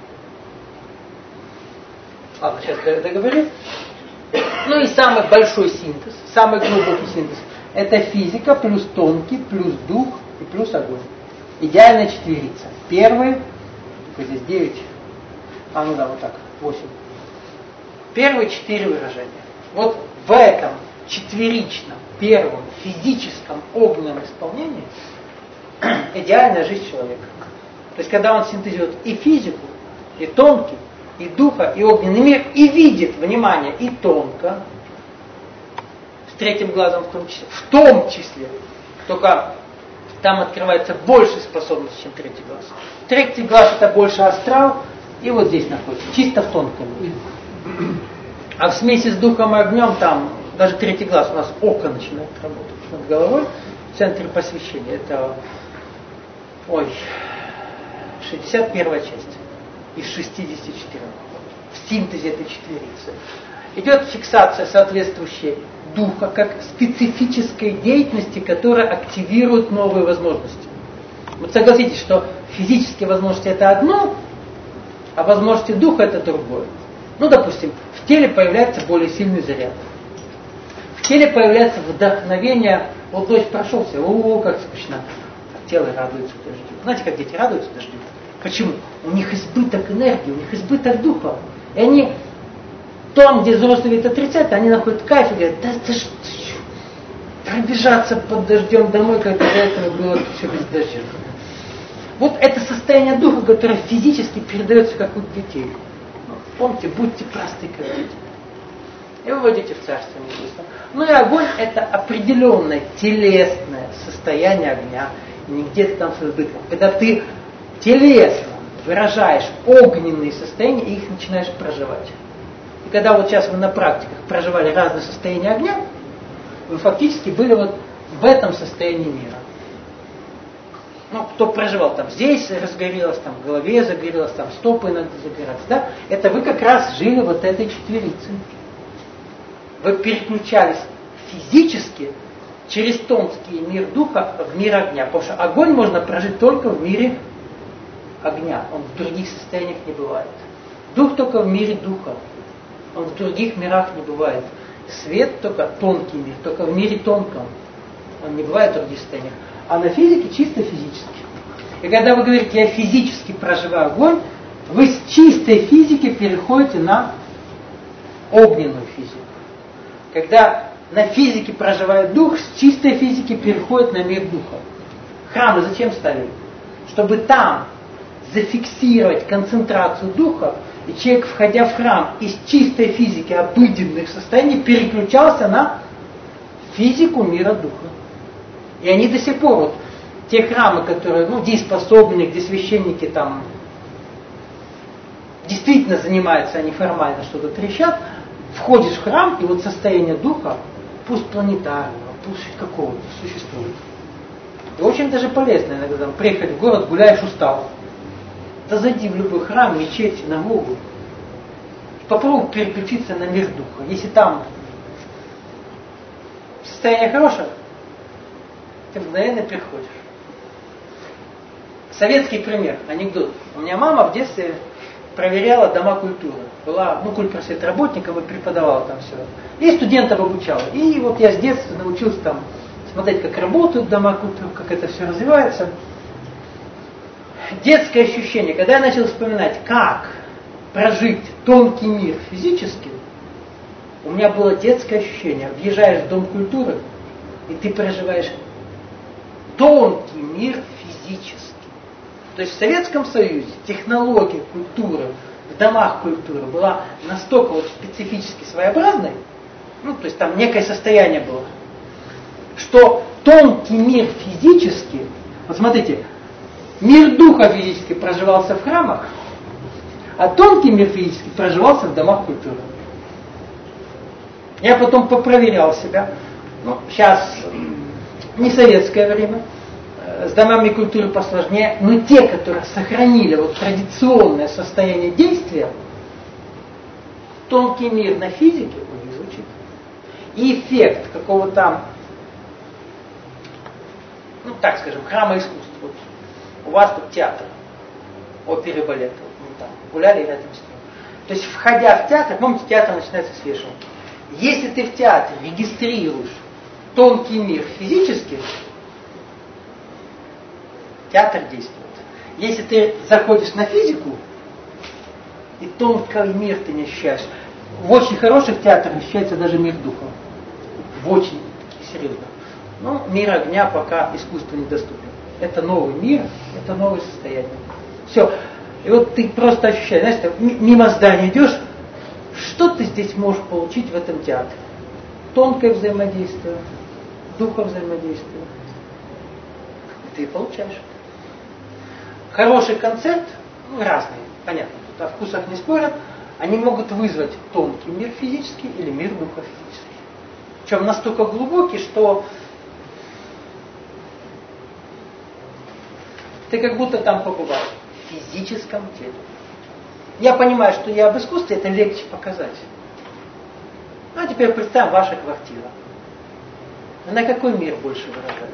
Ладно, сейчас договорю. Ну и самый большой синтез, самый глубокий синтез, это физика плюс тонкий, плюс дух и плюс огонь. Идеальная четверица. Первый, здесь девять, а ну да, вот так, восемь. Первые четыре выражения. Вот в этом четверичном, первом, физическом, огненном исполнении идеальная жизнь человека. То есть, когда он синтезирует и физику, и тонкий, и духа, и огненный мир, и видит, внимание, и тонко, с третьим глазом в том числе, в том числе, только там открывается больше способностей, чем третий глаз. Третий глаз это больше астрал, и вот здесь находится, чисто в тонком. А в смеси с духом и огнем там, даже третий глаз у нас око начинает работать над головой, в центре посвящения. Это, ой, шестьдесят первая часть из шестидесяти четырёх. В синтезе этой четверицы. Идет фиксация соответствующей духа как специфической деятельности, которая активирует новые возможности. Вот согласитесь, что физические возможности это одно, а возможности духа это другое. Ну, допустим, в теле появляется более сильный заряд. В теле появляется вдохновение. Вот дождь прошелся, о, как скучно. А тело радуется дождю. Знаете, как дети радуются дождю? Почему? У них избыток энергии, у них избыток духа. И они там, где взрослые ведь отрицают, они находят кайф и говорят, да ты ж пробежаться под дождем домой, как до этого было все без дождя. Вот это состояние духа, которое физически передается как у детей. Помните, будьте просты, как дети. И вы войдете в Царство Небесное. Ну и огонь это определенное телесное состояние огня. Не где-то там с избытком. Когда ты телесно выражаешь огненные состояния и их начинаешь проживать. И когда вот сейчас вы на практиках проживали разные состояния огня, вы фактически были вот в этом состоянии мира. Ну, кто проживал там, здесь разгорелось, там в голове загорелось, там стопы иногда загорятся, да? Это вы как раз жили вот этой четверицей. Вы переключались физически через тонкий мир духа в мир огня. Потому что огонь можно прожить только в мире огня. Он в других состояниях не бывает. Дух только в мире духа. Он в других мирах не бывает. Свет только тонкий мир, только в мире тонком. Он не бывает в других состояниях. А на физике чисто физически. И когда вы говорите, я физически проживаю огонь, вы с чистой физики переходите на огненную физику. Когда на физике проживает дух, с чистой физики переходит на мир духа. Храмы зачем ставили? Чтобы там зафиксировать концентрацию духа, и человек, входя в храм, из чистой физики обыденных состояний переключался на физику мира духа. И они до сих пор, вот, те храмы, которые, ну, дееспособны, где священники там действительно занимаются, они формально что-то трещат, входишь в храм, и вот состояние духа, пусть планетарного, пусть какого-то, существует. И очень даже полезно иногда там, приехать в город, гуляешь, устал. Да зайди в любой храм, мечеть, синагогу. Попробуй переключиться на мир духа. Если там состояние хорошее, ты мгновенно приходишь. Советский пример, анекдот. У меня мама в детстве проверяла дома культуры. Была, ну, культпросветработником и преподавала там все. И студентов обучала. И вот я с детства научился там смотреть, как работают дома культуры, как это все развивается. Детское ощущение, когда я начал вспоминать, как прожить тонкий мир физически, у меня было детское ощущение. Въезжаешь в дом культуры, и ты проживаешь тонкий мир физически. То есть в Советском Союзе технология культуры в домах культуры была настолько вот специфически своеобразной, ну, то есть там некое состояние было, что тонкий мир физически, вот смотрите, мир духа физически проживался в храмах, а тонкий мир физически проживался в домах культуры. Я потом попроверял себя, ну, сейчас не советское время, с домами культуры посложнее, но те, которые сохранили вот традиционное состояние действия, тонкий мир на физике, ой, звучит, и эффект какого-то, ну так скажем, храма искусства. Вот у вас тут театр, оперы, балет, вот мы там гуляли рядом с ним. То есть, входя в театр, помните, театр начинается с вешалки. Если ты в театре регистрируешь тонкий мир физически, театр действует. Если ты заходишь на физику, и тонкий мир ты не ощущаешь, в очень хороших театрах ощущается даже мир духа. В очень серьезно. Но мир огня пока искусству недоступен. Это новый мир, это новое состояние. Все. И вот ты просто ощущаешь, знаешь, ты мимо здания идешь, что ты здесь можешь получить в этом театре? Тонкое взаимодействие, духа взаимодействия. И ты получаешь. Хороший концерт, ну, разные, понятно, тут о вкусах не спорят, они могут вызвать тонкий мир физический или мир духа физический. Причем настолько глубокий, что ты как будто там побывал в физическом теле. Я понимаю, что я об искусстве, это легче показать. Ну, а теперь представь, ваша квартира. На какой мир больше выражает?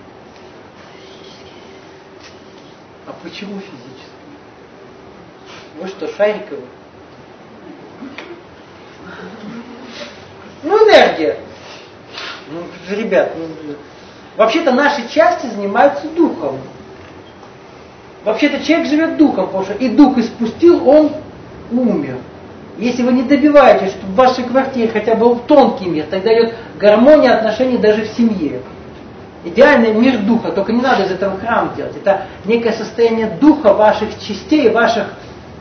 А почему физически? Вы что, шариковы? Ну, энергия. Ну, ребят, ну, вообще-то наши части занимаются духом. Вообще-то человек живет духом, потому что и дух испустил, он умер. Если вы не добиваетесь, чтобы в вашей квартире хотя бы был тонкий мир, тогда идет гармония отношений даже в семье. Идеальный мир духа, только не надо из этого храм делать. Это некое состояние духа ваших частей, ваших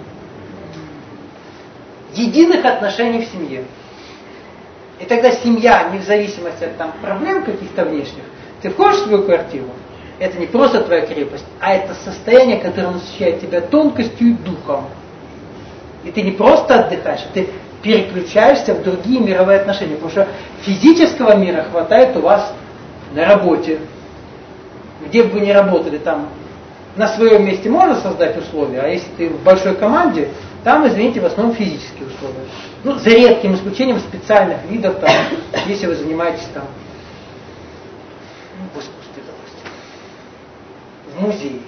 единых отношений в семье. И тогда семья, не в зависимости от там, проблем каких-то внешних, ты входишь в свою квартиру, это не просто твоя крепость, а это состояние, которое насыщает тебя тонкостью и духом. И ты не просто отдыхаешь, а ты переключаешься в другие мировые отношения. Потому что физического мира хватает у вас на работе. Где бы вы ни работали, там на своем месте можно создать условия, а если ты в большой команде, там, извините, в основном физические условия. Ну, за редким исключением специальных видов, там, если вы занимаетесь там в искусстве, допустим, в музее.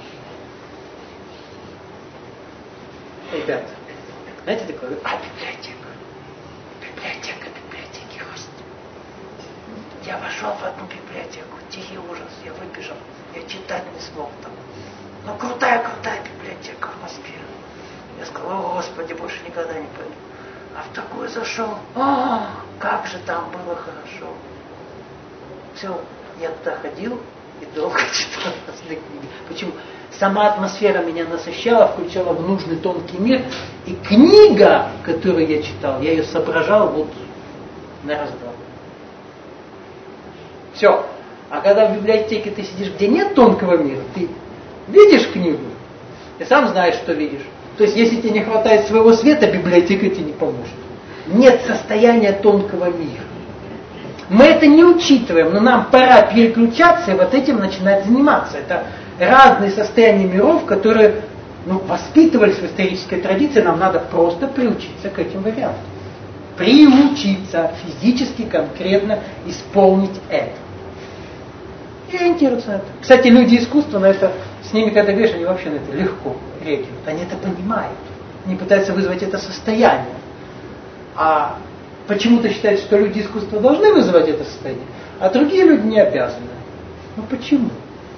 Ребята, знаете такое? А, библиотека. Библиотека, библиотеки, господи. Я вошел в одну библиотеку, тихий ужас, я выбежал, я читать не смог там. Ну, крутая-крутая библиотека в Москве. Я сказал, о, Господи, больше никогда не пойду. А в такую зашел, о, как же там было хорошо. Все, я туда ходил и долго читал разные книги. Почему? Сама атмосфера меня насыщала, включала в нужный тонкий мир. И книга, которую я читал, я ее соображал вот на раз-два. Все. А когда в библиотеке ты сидишь, где нет тонкого мира, ты видишь книгу, ты сам знаешь, что видишь. То есть, если тебе не хватает своего света, библиотека тебе не поможет. Нет состояния тонкого мира. Мы это не учитываем, но нам пора переключаться и вот этим начинать заниматься. Это разные состояния миров, которые ну, воспитывались в исторической традиции, нам надо просто приучиться к этим вариантам. Приучиться физически, конкретно исполнить это. И ориентироваться на это. Кстати, люди искусства на это, с ними, когда говоришь, они вообще на это легко реагируют. Они это понимают. Они пытаются вызвать это состояние. А почему-то считают, что люди искусства должны вызывать это состояние, а другие люди не обязаны. Ну почему?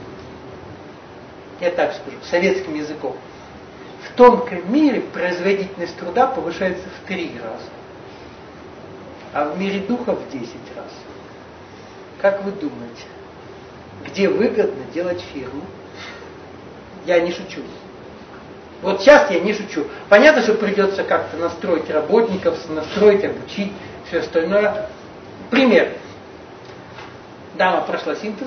Я так скажу, советским языком. В тонком мире производительность труда повышается в три раза, а в мире духа в десять раз. Как вы думаете, где выгодно делать фирму? Я не шучу. Вот сейчас я не шучу. Понятно, что придется как-то настроить работников, настроить, обучить, все остальное. Пример. Дама прошла синтез,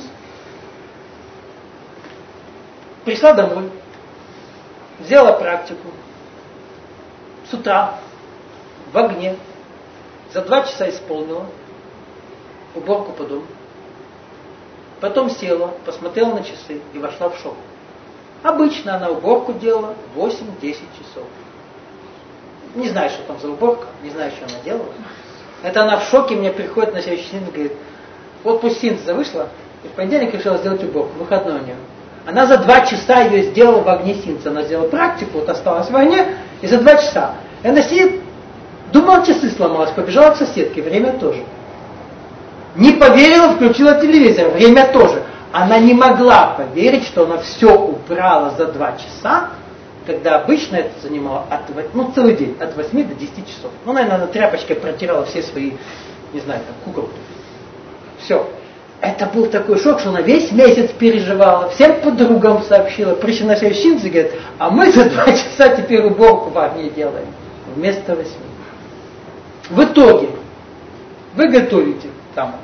пришла домой, сделала практику с утра в огне, за два часа исполнила уборку по дому. Потом села, посмотрела на часы и вошла в шок. Обычно она уборку делала восемь-десять часов. Не знаю, что там за уборка, не знаю, что она делала. Это она в шоке, мне приходит на следующий день и говорит, вот пусть синтеза вышла, и в понедельник решила сделать уборку, выходной у нее. Она за два часа ее сделала в огне синтеза. Она сделала практику, вот осталась в огне, и за два часа. И она сидит, думала, часы сломалась, побежала к соседке, время тоже. Не поверила, включила телевизор, время тоже. Она не могла поверить, что она все убрала за два часа, когда обычно это занимало от, ну, целый день, от восьми до десяти часов. Ну, наверное, она тряпочкой протирала все свои, не знаю, там, куколки. Все. Это был такой шок, что она весь месяц переживала, всем подругам сообщила. Пришли на следующий день и говорят, а мы за два часа теперь уборку в огне делаем. Вместо восьми. В итоге вы готовите там.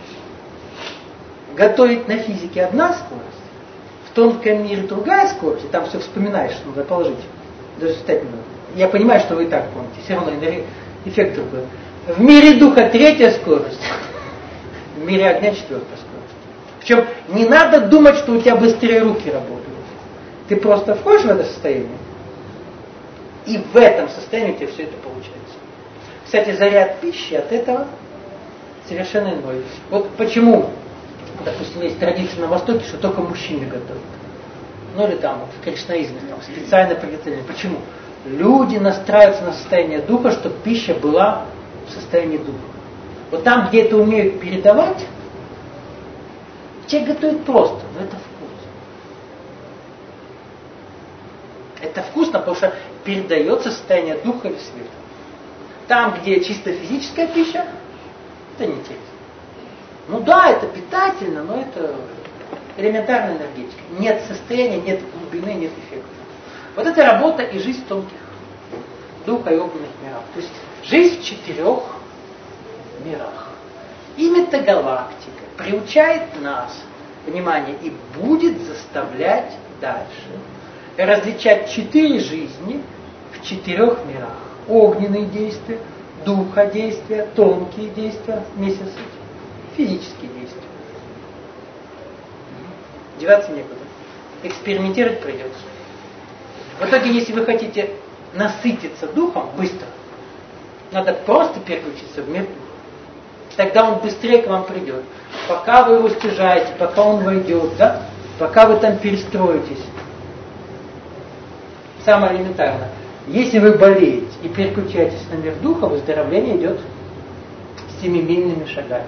Готовить на физике одна скорость, в тонком мире другая скорость, и там все вспоминаешь, что надо положить. Даже читать не надо. Я понимаю, что вы и так помните, все равно эффект другой. В мире духа третья скорость, в мире огня четвертая скорость. Причем не надо думать, что у тебя быстрее руки работают. Ты просто входишь в это состояние, и в этом состоянии у тебя все это получается. Кстати, заряд пищи от этого совершенно иной. Вот почему... Допустим, есть традиция на Востоке, что только мужчины готовят. Ну или там, вот, в кришнаизме, там, специально приготовление. Почему? Люди настраиваются на состояние духа, чтобы пища была в состоянии духа. Вот там, где это умеют передавать, человек готовит просто, но это вкусно. Это вкусно, потому что передается состояние духа или света. Там, где чисто физическая пища, это неинтересно. Ну да, это питательно, но это элементарная энергетика. Нет состояния, нет глубины, нет эффекта. Вот это работа и жизнь в тонких духа и огненных мирах. То есть жизнь в четырех мирах. И метагалактика приучает нас, внимание, и будет заставлять дальше различать четыре жизни в четырех мирах. Огненные действия, духа действия, тонкие действия, вместе с этим. Физические действия. Деваться некуда. Экспериментировать придется. В итоге, если вы хотите насытиться духом быстро, надо просто переключиться в мир духа. Тогда он быстрее к вам придет. Пока вы его стяжаете, пока он войдет, да? Пока вы там перестроитесь. Самое элементарное. Если вы болеете и переключаетесь на мир духа, выздоровление идет семимильными шагами.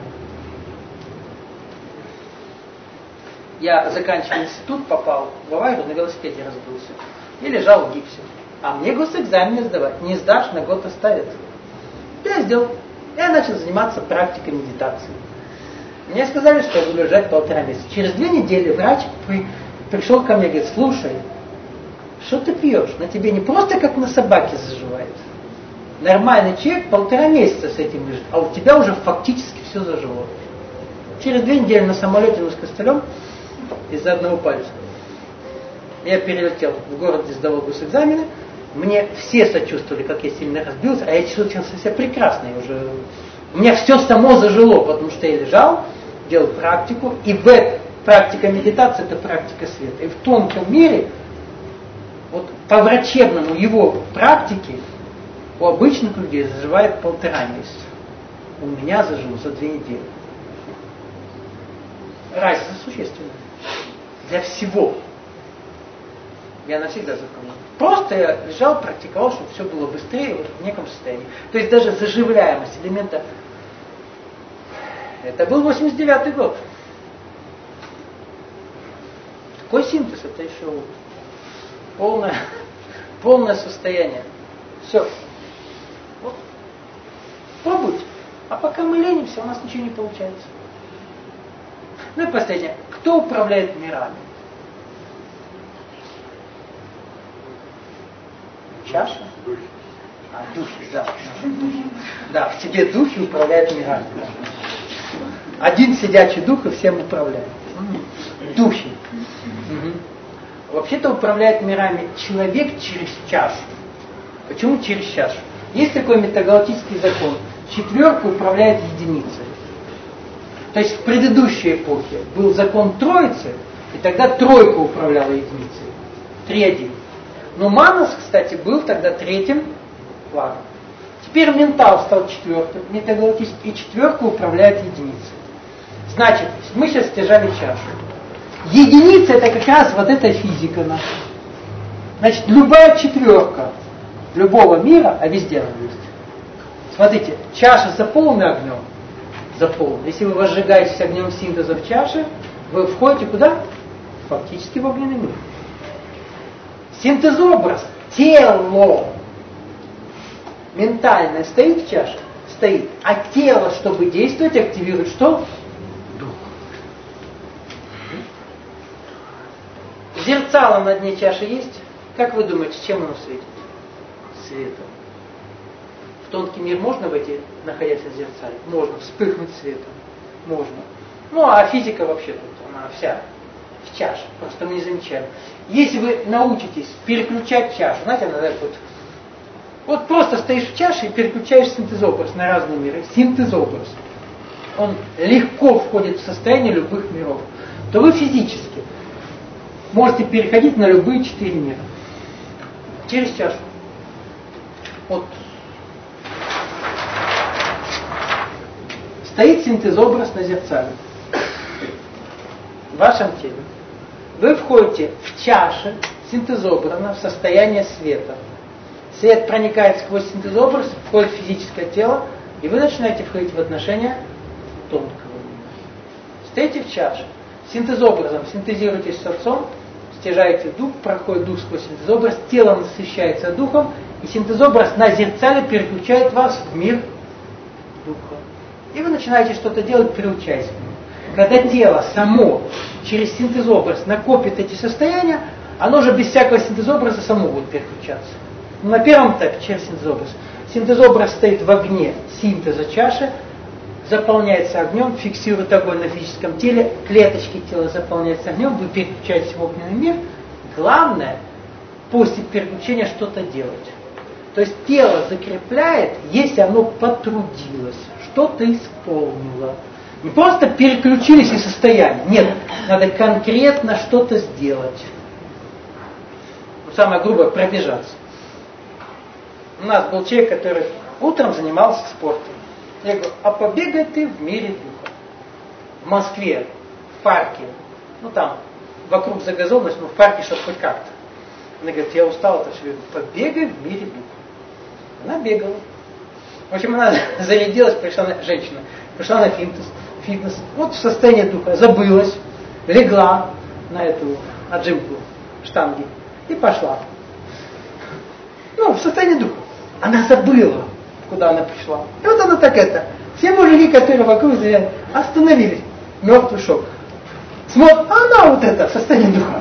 Я заканчивал институт, попал в аварию, на велосипеде разбился. И лежал в гипсе. А мне госэкзамены сдавать. Не сдашь, на год оставят. Я сделал. Я начал заниматься практикой медитации. Мне сказали, что я буду лежать полтора месяца. Через две недели врач при, пришел ко мне и говорит, слушай, что ты пьешь? На тебе не просто как на собаке заживает. Нормальный человек полтора месяца с этим лежит, а у тебя уже фактически все зажило. Через две недели на самолете мы с костылем из-за одного пальца. Я перелетел в город, где сдавал госэкзамены. Мне все сочувствовали, как я сильно разбился, а я чувствовал себя прекрасно. Я уже... У меня все само зажило, потому что я лежал, делал практику, и в этой практика медитации – это практика света. И в тонком мире, вот по врачебному его практике, у обычных людей заживает полтора месяца. У меня зажило за две недели. Разница существенная. Для всего. Я навсегда запомнил. Просто я лежал, практиковал, чтобы все было быстрее, вот в неком состоянии. То есть даже заживляемость элемента. Это был восемьдесят девятый год. Такой синтез, это еще полное, полное состояние. Все. Вот. Пробуйте. А пока мы ленимся, у нас ничего не получается. Ну и последнее. Кто управляет мирами? Чаша? А, духи, да. Да, в тебе духи управляют мирами. Один сидячий дух и всем управляет. Духи. Угу. Вообще-то управляет мирами человек через чашу. Почему через чашу? Есть такой метагалактический закон. Четверка управляет единицей. То есть в предыдущей эпохе был закон Троицы, и тогда тройка управляла единицей. три один. Но Манас, кстати, был тогда третьим планом. Теперь ментал стал четвертым, метагалактический, и четверка управляет единицей. Значит, мы сейчас стяжали чашу. Единица это как раз вот эта физика наша. Значит, любая четверка любого мира, а везде она есть. Смотрите, чаша заполнена огнем. Заполнена. Если вы возжигаетесь огнем синтеза в чаше, вы входите куда? Фактически в огненный мир. Синтезобраз, тело ментальное стоит в чаше? Стоит. А тело, чтобы действовать, активирует что? Дух. Зерцало на дне чаши есть? Как вы думаете, чем оно светит? Светом. В тонкий мир можно войти, находясь в зерцале? Можно. Вспыхнуть светом? Можно. Ну, а физика вообще тут, она вся в чаше. Просто мы не замечаем. Если вы научитесь переключать чашу, знаете, она вот, вот просто стоишь в чаше и переключаешь синтезобраз на разные миры. Синтезобраз. Он легко входит в состояние любых миров. То вы физически можете переходить на любые четыре мира. Через чашу. Вот. Стоит синтезобраз на зерцале. В вашем теле. Вы входите в чаше синтезобраза в состояние света. Свет проникает сквозь синтезобраз, входит в физическое тело, и вы начинаете входить в отношения тонкого мира. Стоите в чаше, синтезобразом синтезируетесь с Отцом, стяжаете дух, проходит дух сквозь синтезобраз, тело насыщается духом, и синтезобраз на зерцале переключает вас в мир духа. И вы начинаете что-то делать, приучаясь к нему. Когда тело само через синтезобраз накопит эти состояния, оно же без всякого синтезобраза само будет переключаться. Но на первом этапе через синтезобраз. Синтезобраз стоит в огне синтеза чаши, заполняется огнем, фиксирует огонь на физическом теле, клеточки тела заполняются огнем, вы переключаетесь в огненный мир. Главное, после переключения что-то делать. То есть тело закрепляет, если оно потрудилось, что-то исполнило. Не просто переключились из состояния. Нет, надо конкретно что-то сделать. Ну, самое грубое, пробежаться. У нас был человек, который утром занимался спортом. Я говорю, а побегай ты в мире духа. В Москве, в парке, ну там, вокруг загазованность, но в парке, чтобы хоть как-то. Она говорит, я устала, это все. Побегай в мире духа. Она бегала. В общем, она зарядилась, пришла на, женщина, пришла на фитнес, фитнес, вот в состоянии духа, забылась, легла на эту отжимку штанги и пошла. Ну, в состоянии духа. Она забыла, куда она пришла. И вот она так это. Все мужики, которые вокруг остановились. Мертвый шок. Смотрят, а она вот это, в состоянии духа.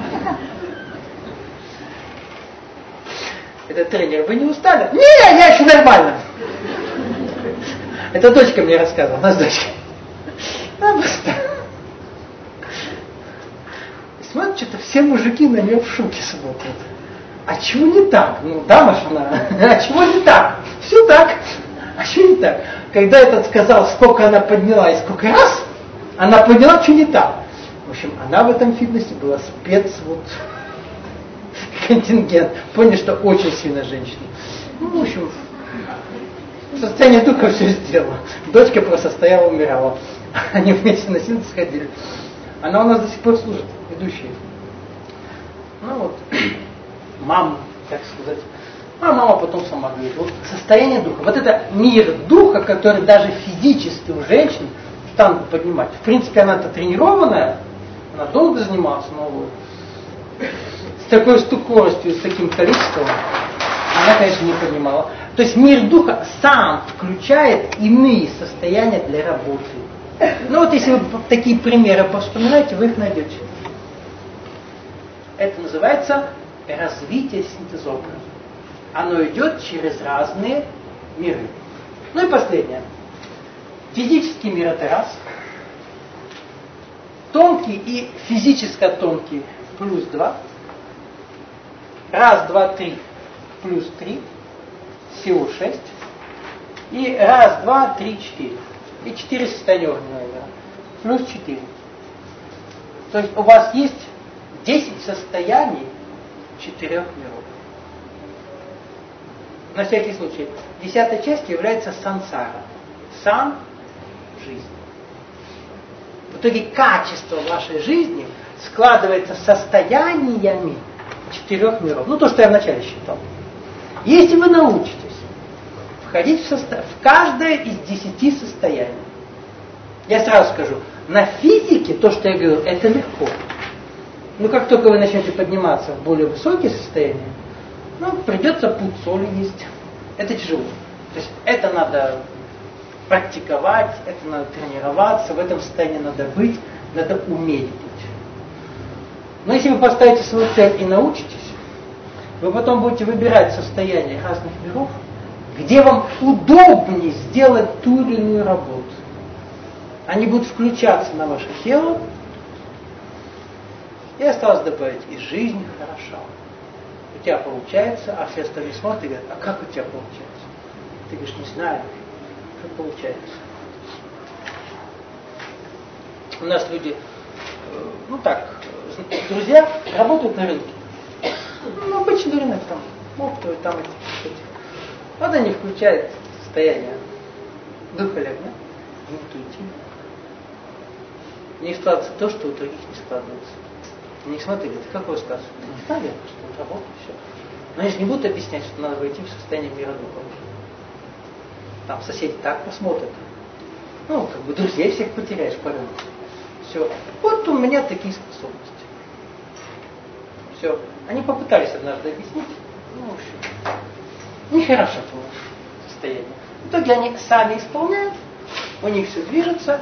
Этот тренер, вы не устали? Не, я еще нормально. Это дочка мне рассказывала, у нас дочка. Она смотрит, что-то все мужики на нее в шоке смотрят. А чего не так? Ну, дама ж она. А чего не так? Все так. А чего не так? Когда этот сказал, сколько она подняла и сколько раз, она поняла, что не так. В общем, она в этом фитнесе была спец вот контингент. Поняли, что очень сильно женщина. Ну, в общем, состояние духа все сделала. Дочка просто стояла, умирала. Они вместе на синтез ходили. Она у нас до сих пор служит, ведущая. Ну вот, мама, так сказать. А мама потом сама говорит, вот состояние духа. Вот это мир духа, который даже физически у женщин штангу поднимать. В принципе, она-то тренированная, она долго занималась, но с такой стукоростью, с таким количеством, она, конечно, не поднимала. То есть мир духа сам включает иные состояния для работы. Ну вот если вы такие примеры повспоминаете, вы их найдете. Это называется развитие синтезобраза. Оно идет через разные миры. Ну и последнее. Физический мир это раз. Тонкий и физически тонкий плюс два. Раз, два, три плюс три. Всего шесть. И раз, два, три, четыре. И четыре состояния огненного мира. Плюс четыре. То есть у вас есть десять состояний четырех миров. На всякий случай. Десятая часть является сансара. Сан – жизнь. В итоге качество вашей жизни складывается состояниями четырех миров. Ну, то, что я вначале считал. Если вы научитесь входить в, состо... в каждое из десяти состояний, я сразу скажу, на физике то, что я говорю, это легко. Но как только вы начнете подниматься в более высокие состояния, ну, придется путь соли есть. Это тяжело. То есть это надо практиковать, это надо тренироваться, в этом состоянии надо быть, надо уметь быть. Но если вы поставите свою цель и научитесь, вы потом будете выбирать состояния разных миров, где вам удобнее сделать ту или иную работу. Они будут включаться на ваше тело, и осталось добавить, и жизнь хороша. У тебя получается, а все остальные смотрят и говорят, а как у тебя получается? Ты говоришь, не знаю, как получается. У нас люди, ну так, друзья работают на рынке. Ну, обычный рынок там, оптовый, там эти, эти. Вот они включают состояние духолевне, интуитивно. У них складывается то, что у других не складывается. Они смотрят, говорят, как у вас скажут? Не знаю, я просто вот работаю, все. Но они же не будут объяснять, что надо войти в состояние мира духа. Там соседи так посмотрят. Ну, как бы друзей всех потеряешь по рынку. Все. Вот у меня такие способности. Все. Они попытались однажды объяснить. Ну, в общем, нехорошо было состояние. В итоге они сами исполняют, у них все движется.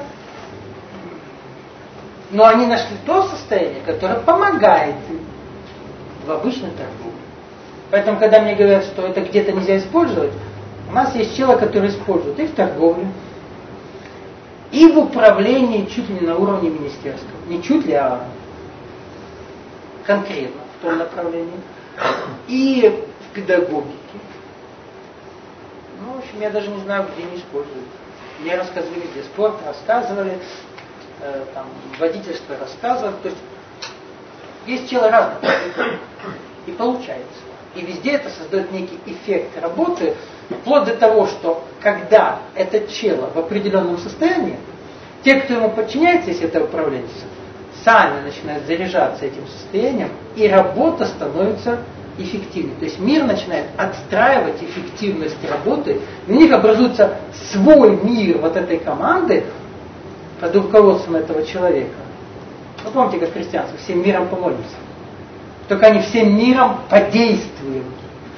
Но они нашли то состояние, которое помогает им в обычной торговле. Поэтому, когда мне говорят, что это где-то нельзя использовать, у нас есть человек, который использует и в торговле, и в управлении чуть ли не на уровне министерства. Не чуть ли, а конкретно в том направлении. И в педагогике. Ну, в общем, я даже не знаю, где не используют. Мне рассказывали везде. Спорт рассказывали, э, там, водительство рассказывали. То есть есть чело разных. И получается. И везде это создает некий эффект работы, вплоть до того, что когда это чело в определенном состоянии, те, кто ему подчиняется, если это управленец, сами начинают заряжаться этим состоянием, и работа становится эффективнее. То есть мир начинает отстраивать эффективность работы, и у них образуется свой мир вот этой команды под руководством этого человека. Вы помните, как христианство, всем миром помолимся. Только они всем миром подействуют.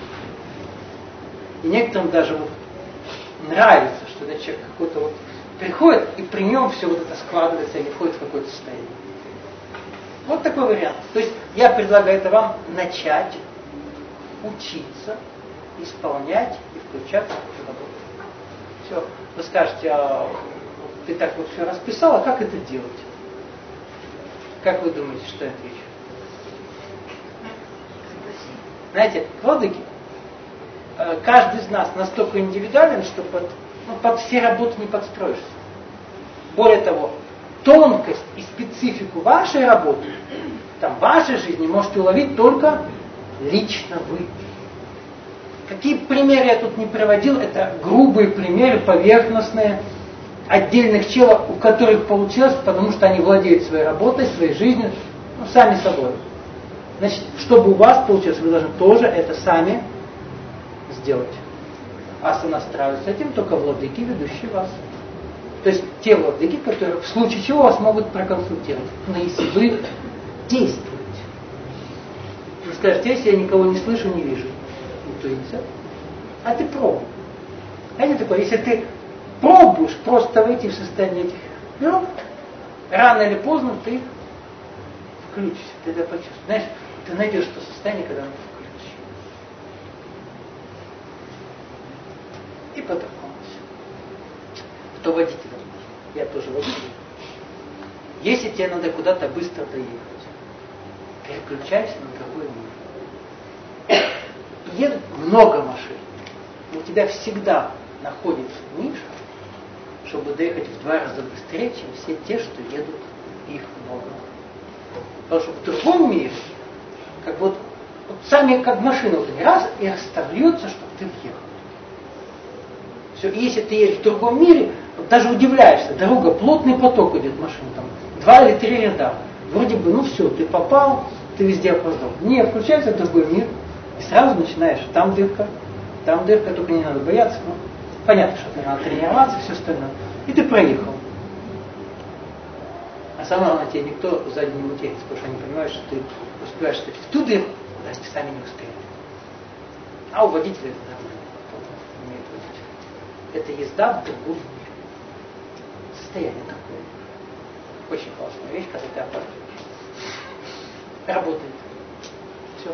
И некоторым даже вот нравится, что этот человек какой-то вот приходит, и при нем все вот это складывается, и входит в какое-то состояние. Вот такой вариант. То есть я предлагаю это вам начать учиться, исполнять и включаться в эту работу. Все. Вы скажете, а ты так вот все расписала, как это делать? Как вы думаете, что я отвечу? Знаете, владыки, каждый из нас настолько индивидуален, что под, ну, под все работы не подстроишься. Более того, тонкость и специфику вашей работы, там, вашей жизни можете уловить только лично вы. Какие примеры я тут не приводил, это грубые примеры, поверхностные, отдельных челов, у которых получилось, потому что они владеют своей работой, своей жизнью, ну, сами собой. Значит, чтобы у вас получилось, вы должны тоже это сами сделать. А сонастраивать с этим только владыки, ведущие вас. То есть те владыки, которые в случае чего вас могут проконсультировать. Но если вы действуете. Вы скажете, если я никого не слышу, не вижу. Интуиция. А ты пробуй. Знаете такое, если ты пробуешь просто войти в состояние этих миров, рано или поздно ты включишься, ты это почувствуешь. Знаешь, ты найдешь то состояние, когда оно включишь. И поторговался. Кто водитель? Я тоже водитель. Если тебе надо куда-то быстро доехать, переключайся на другой мир. Едут много машин. У тебя всегда находится ниша, чтобы доехать в два раза быстрее, чем все те, что едут, их много. Потому что в другом мире, как вот, вот сами как машина, вот раз и расставляются, чтобы ты въехал. Все, и если ты едешь в другом мире, вот даже удивляешься, дорога, плотный поток идет машин, там, два или три ряда. Вроде бы, ну все, ты попал, ты везде опоздал. Не, включается другой мир, и сразу начинаешь, там дырка, там дырка, только не надо бояться. Ну, понятно, что надо тренироваться, все остальное. И ты проехал. А самое главное, тебе никто сзади не матерится, потому что они понимают, что ты успеваешь стать в ту дырку, куда ты сами не успеют. А у водителя это нормально. Умеет водить. Это езда в другом мире. Состояние такое. Очень классная вещь, когда ты опаздываешь. Работает. Все.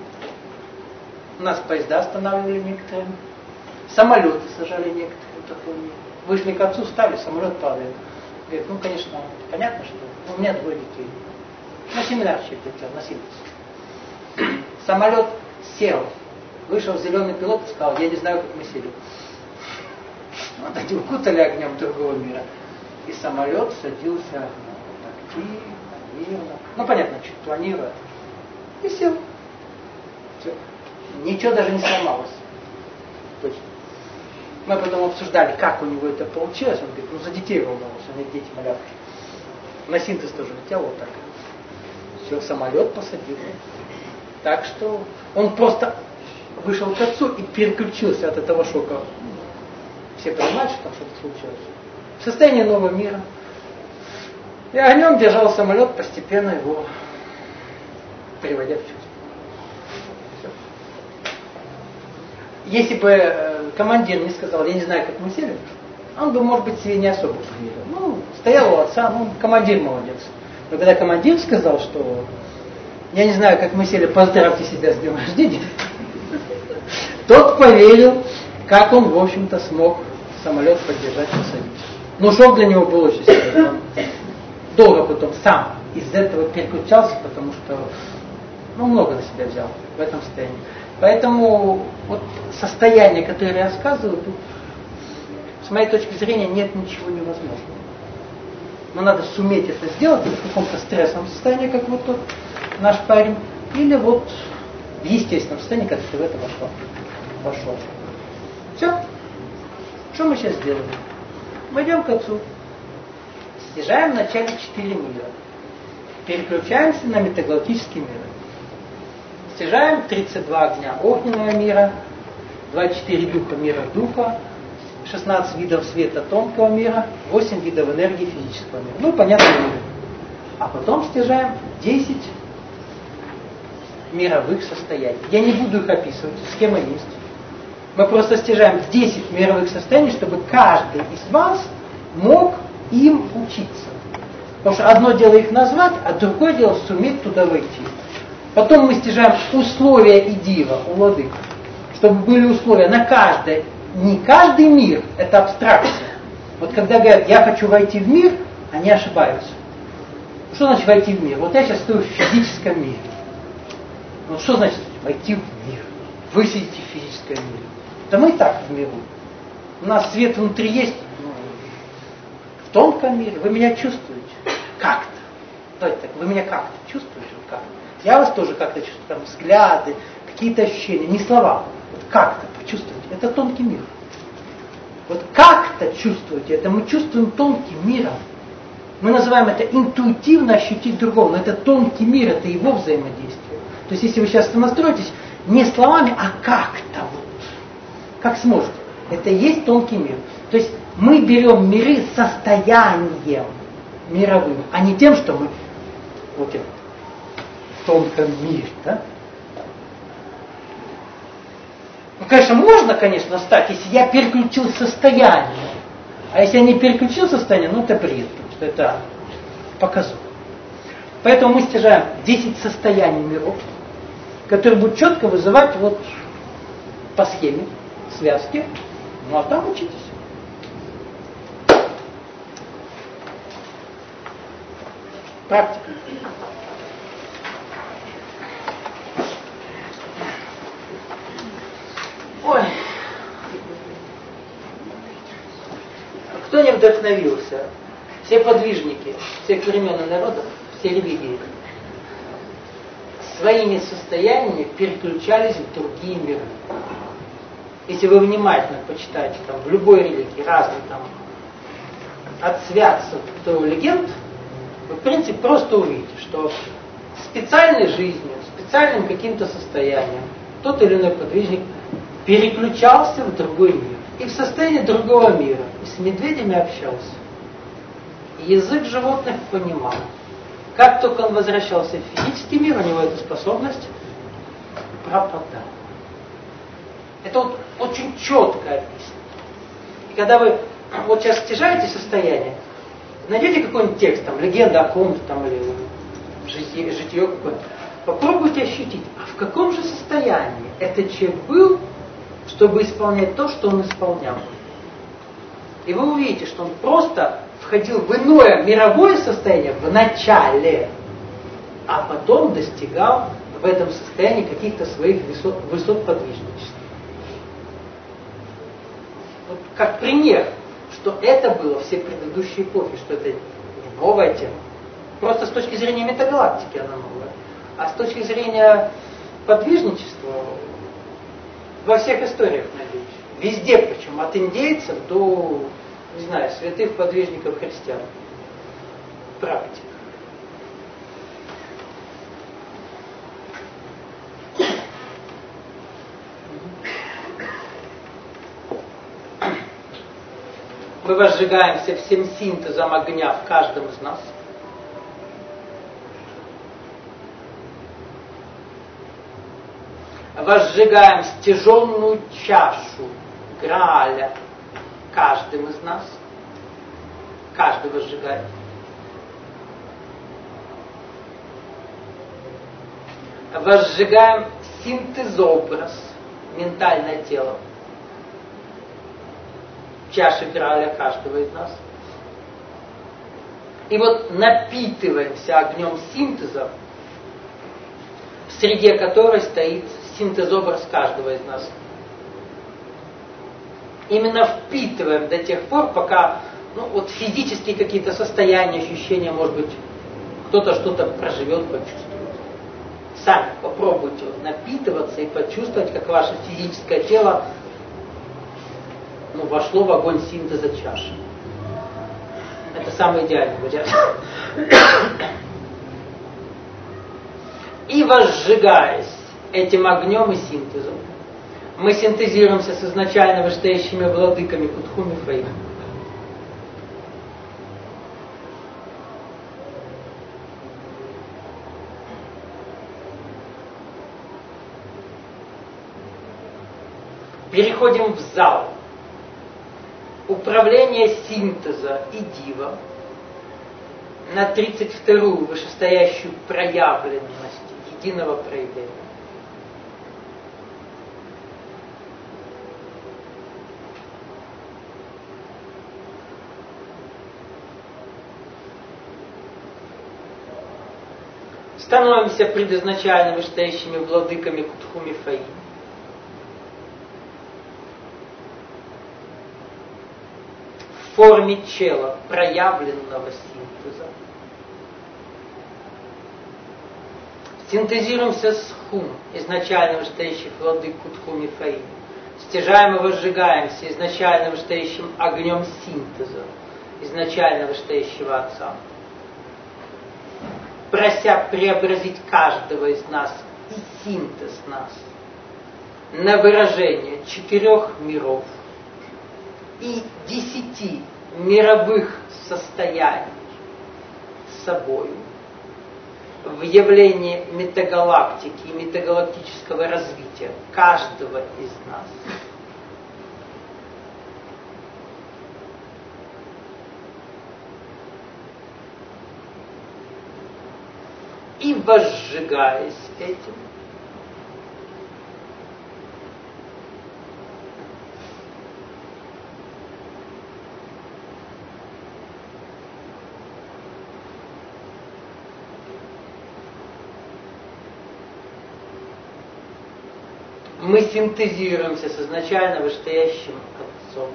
У нас поезда останавливали некоторые. Самолеты сажали некоторые. Такое. Вышли к отцу, стали, самолет падает. Говорит, ну, конечно, понятно, что ну, у меня двое детей. На семинарчик летел, на Сибирск. Самолет сел. Вышел зеленый пилот и сказал, я не знаю, как мы сели. Вот они укутали огнем другого мира. И самолет садился так тихо, мирно. Ну, понятно, чуть планируя. И сел. Все. Ничего даже не сломалось. Точно. Мы потом обсуждали, как у него это получилось. Он говорит, ну за детей волновался, у них дети малявки. На синтез тоже летел вот так. Все, самолет посадил. Так что он просто вышел к отцу и переключился от этого шока. Все понимают, что там что-то случилось. В состоянии нового мира. И огнем держал самолет, постепенно его переводя в чувство. Если бы э, командир не сказал, я не знаю, как мы сели, он бы, может быть, себе не особо поверил. Ну, стоял у отца, ну, командир молодец. Но когда командир сказал, что я не знаю, как мы сели, поздравьте себя с днем рождения, тот поверил, как он, в общем-то, смог самолет поддержать, посадить. Но шок для него был очень сильный. Он долго потом сам из этого переключался, потому что ну, много на себя взял в этом состоянии. Поэтому вот состояние, которое я рассказываю, тут, с моей точки зрения, нет ничего невозможного. Но надо суметь это сделать в каком-то стрессовом состоянии, как вот тот наш парень, или вот в естественном состоянии, как ты в это вошел. вошел. Все. Что мы сейчас делаем? Мы идем к отцу. Снижаем в начале четыре мира. Переключаемся на метагалактический мир. Стяжаем тридцать два огня огненного мира, двадцать четыре духа мира духа, шестнадцать видов света тонкого мира, восемь видов энергии физического мира. Ну, понятно, мир. А потом стяжаем десять мировых состояний. Я не буду их описывать, схема есть. Мы просто стяжаем десять мировых состояний, чтобы каждый из вас мог им учиться. Потому что одно дело их назвать, а другое дело суметь туда войти. Потом мы стяжаем условия и дива у владык, чтобы были условия на каждое. Не каждый мир – это абстракция. Вот когда говорят, я хочу войти в мир, они ошибаются. Что значит войти в мир? Вот я сейчас стою в физическом мире. Вот что значит войти в мир, высидеть в физическом мире. Да мы и так в миру. У нас свет внутри есть, ну, в тонком мире. Вы меня чувствуете? Как-то. Давайте так, вы меня как-то чувствуете? Вот как? Я вас тоже как-то чувствую. Там взгляды, какие-то ощущения, не слова. Вот как-то почувствуйте. Это тонкий мир. Вот как-то чувствуете, это мы чувствуем тонким миром. Мы называем это интуитивно ощутить другого, но это тонкий мир, это его взаимодействие. То есть если вы сейчас настроитесь не словами, а как-то вот, как сможете. Это и есть тонкий мир. То есть мы берем миры состоянием мировым, а не тем, что мы вот это, в тонком мире. Да? Ну, конечно, можно, конечно, стать, если я переключил состояние. А если я не переключил состояние, ну это бред, потому что это показуха. Поэтому мы стяжаем десять состояний миров, которые будут четко вызывать вот по схеме, связки. Ну а там учитесь. Практика. Ой. Кто не вдохновился? Все подвижники, всех времен и народов, все религии своими состояниями переключались в другие миры. Если вы внимательно почитаете там, в любой религии разные там от святцев до легенд, вы в принципе просто увидите, что специальной жизнью, специальным каким-то состоянием тот или иной подвижник переключался в другой мир. И в состоянии другого мира. И с медведями общался. И язык животных понимал. Как только он возвращался в физический мир, у него эта способность пропадала. Это вот очень четко описано. И когда вы вот сейчас стяжаете состояние, найдете какой-нибудь текст, там, легенда о ком-то там, или житие, житие какое-то, попробуйте ощутить, а в каком же состоянии этот человек был, чтобы исполнять то, что он исполнял. И вы увидите, что он просто входил в иное мировое состояние в начале, а потом достигал в этом состоянии каких-то своих высот, высот подвижничества. Вот как пример, что это было все предыдущие эпохи, что это не новая тема. Просто с точки зрения метагалактики она новая. А с точки зрения подвижничества во всех историях, надеюсь. Везде, причем, от индейцев до, не знаю, святых подвижников христиан. Практика. Мы возжигаемся всем синтезом огня в каждом из нас. Возжигаем стяженную чашу Грааля каждым из нас. Каждый возжигает. Возжигаем синтезобраз, ментальное тело, чаши Грааля каждого из нас. И вот напитываемся огнем синтеза, в среде которой стоит синтезобраз каждого из нас. Именно впитываем до тех пор, пока ну, вот физические какие-то состояния, ощущения, может быть, кто-то что-то проживет, почувствует. Сами попробуйте вот, напитываться и почувствовать, как ваше физическое тело ну, вошло в огонь синтеза чаши. Это самый идеальный вариант. И возжигаясь этим огнем и синтезом, мы синтезируемся с изначально вышестоящими владыками Кутхуми Фейм. Переходим в зал. Управление синтеза и дива на тридцать вторую вышестоящую проявленность единого проявления. становимся предизначально вышестоящими владыками Кутхуми Фаи. В форме чела, проявленного синтеза. Синтезируемся с хум, изначально вышестоящих владык Кутхуми Фаи. Стяжаем и возжигаемся изначально вышестоящим огнем синтеза, изначально вышестоящего Отца. Прося преобразить каждого из нас и синтез нас на выражение четырех миров и десяти мировых состояний с собою в явлении метагалактики и метагалактического развития каждого из нас. И возжигаясь этим, мы синтезируемся с изначально вышестоящим Отцом.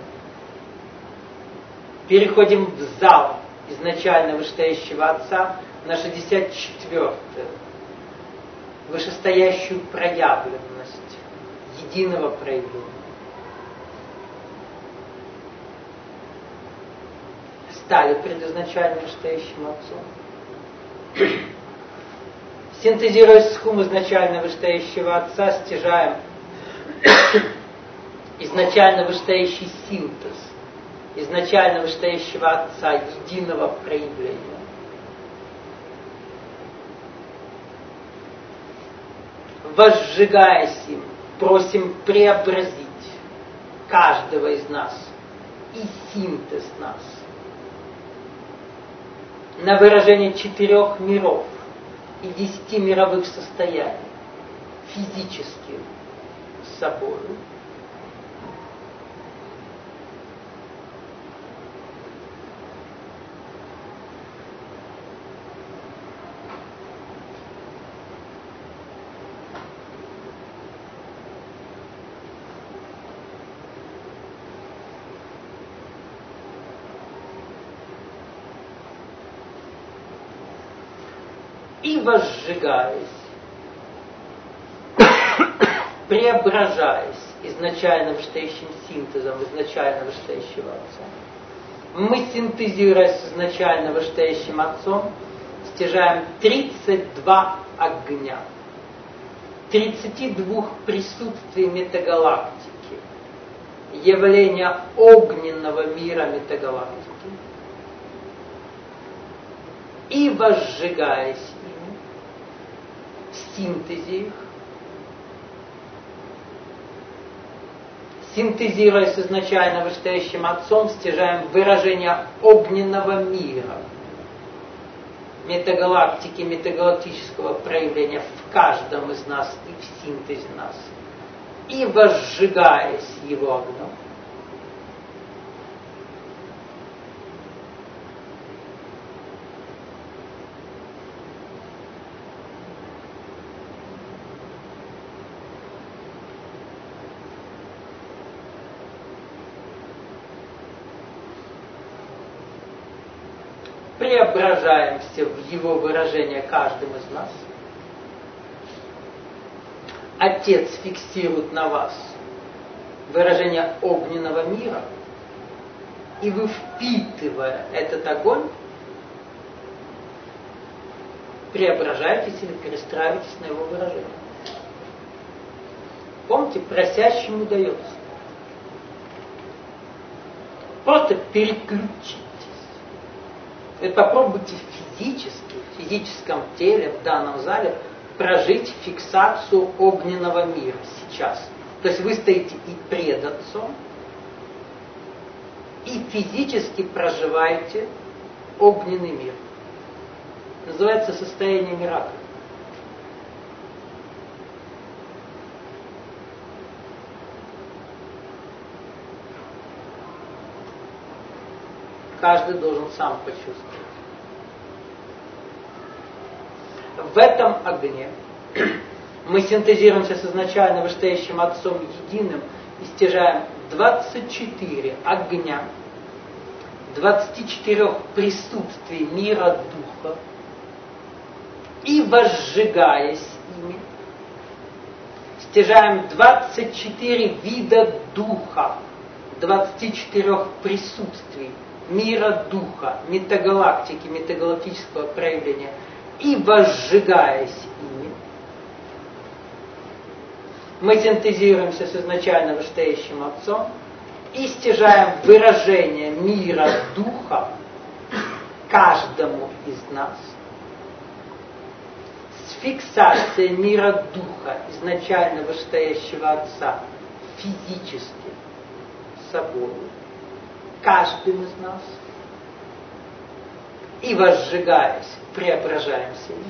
Переходим в зал изначально вышестоящего Отца на шестьдесят четвёртую вышестоящую проявленность единого проявления. Стали предизначально вышестоящим Отцом. Синтезируясь с хум изначально вышестоящего Отца, стяжаем изначально вышестоящий синтез изначально вышестоящего Отца, единого проявления. Возжигаясь им, просим преобразить каждого из нас и синтез нас на выражение четырех миров и десяти мировых состояний физически с собой. И возжигаясь, преображаясь изначально вышестоящим синтезом изначально вышестоящего Отца, мы, синтезируясь с изначально вышестоящим Отцом, стяжаем тридцать два огня, тридцати двух присутствий метагалактики, явления огненного мира метагалактики, и возжигаясь ими, в синтезе их, синтезируя с изначально вышестоящим Отцом, стяжаем выражение огненного мира, метагалактики, метагалактического проявления в каждом из нас и в синтезе нас, и возжигаясь его огнем, преображаемся в его выражение каждым из нас. Отец фиксирует на вас выражение огненного мира, и вы, впитывая этот огонь, преображаетесь или перестраиваетесь на его выражение. Помните, просящему дается. Просто переключитесь. И попробуйте физически, в физическом теле, в данном зале, прожить фиксацию огненного мира сейчас. То есть вы стоите и пред Отцом, и физически проживаете огненный мир. Называется состояние миракля. Каждый должен сам почувствовать. В этом огне мы синтезируемся с изначально вышестоящим Отцом единым и стяжаем двадцать четыре огня, двадцать четыре присутствий мира Духа, и возжигаясь ими, стяжаем двадцать четыре вида Духа, двадцать четыре присутствий мира Духа, метагалактики, метагалактического проявления, и возжигаясь ими, мы синтезируемся с изначально вышестоящим Отцом и стяжаем выражение мира Духа каждому из нас с фиксацией мира Духа изначально вышестоящего Отца физически собой, каждым из нас, и возжигаясь, преображаемся им.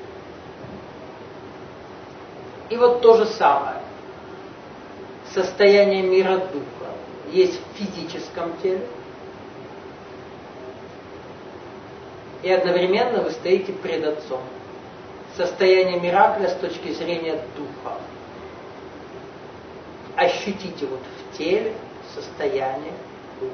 И вот то же самое. Состояние мира Духа есть в физическом теле, и одновременно вы стоите пред Отцом. Состояние миракля с точки зрения Духа. Ощутите вот в теле состояние Духа.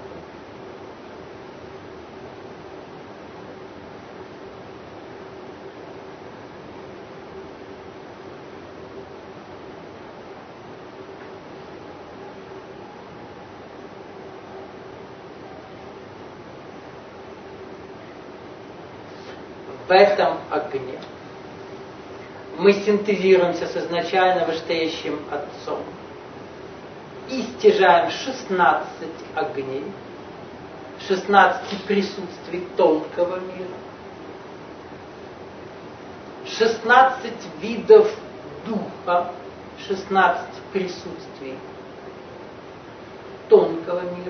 В этом огне мы синтезируемся с изначально вышестоящим Отцом и стяжаем шестнадцать огней, шестнадцать присутствий тонкого мира, шестнадцать видов Духа, шестнадцать присутствий тонкого мира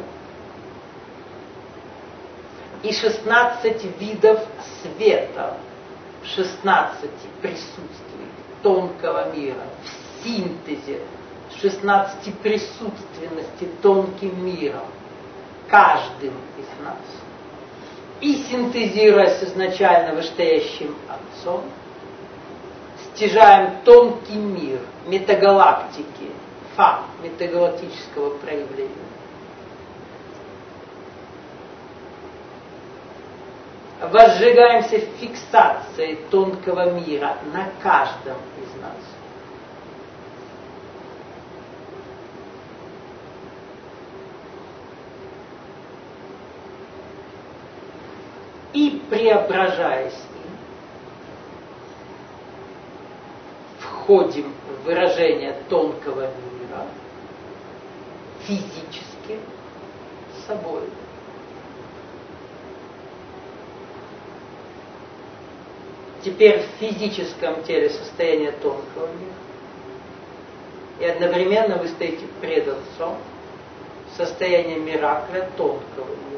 и шестнадцать видов света, шестнадцать присутствий тонкого мира в синтезе шестнадцати присутственности тонким миром, каждым из нас. И синтезируясь с изначально вышестоящим Отцом, стяжаем тонкий мир метагалактики, фа, метагалактического проявления. Возжигаемся фиксацией тонкого мира на каждом из нас. И преображаясь им, входим в выражение тонкого мира физически собой. Теперь в физическом теле состояние тонкого мира. И одновременно вы стоите пред Отцом, состояние миракля тонкого мира.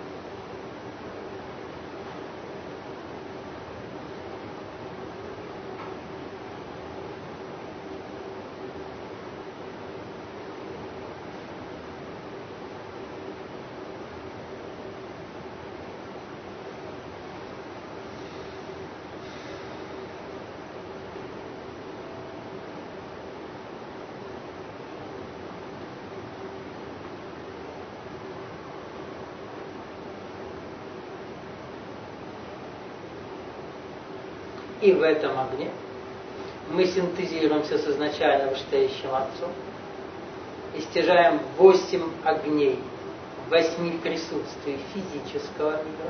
И в этом огне мы синтезируемся с изначально вышестоящим Отцом и стяжаем восемь огней, восьми присутствий физического мира,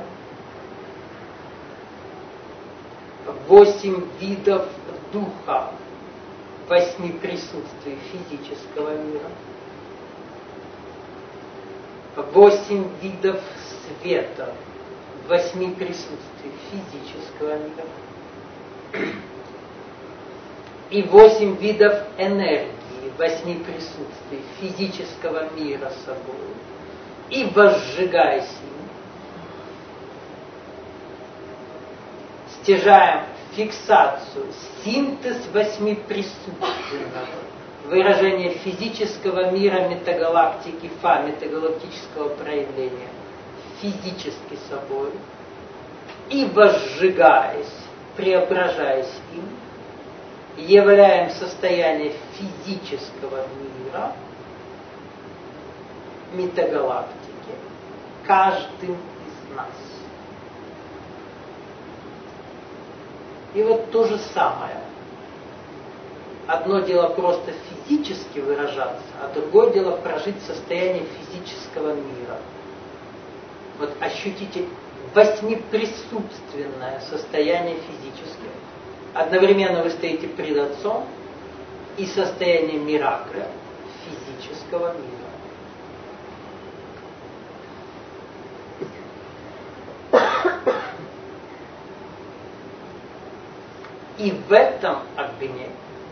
восемь видов Духа, восьми присутствий физического мира, восемь видов света, восьми присутствий физического мира, и восемь видов энергии, восьми присутствий физического мира собой, и возжигаясь им, стяжаем фиксацию, синтез восьми присутственного, выражение физического мира метагалактики Фа, метагалактического проявления, физически собой, и возжигаясь преображаясь им, являем состояние физического мира, метагалактики, каждым из нас. И вот то же самое. Одно дело просто физически выражаться, а другое дело прожить состояние физического мира. Вот ощутите восьмиприсутственное состояние физическое. Одновременно вы стоите пред Отцом и состояние миракля физического мира. И в этом огне,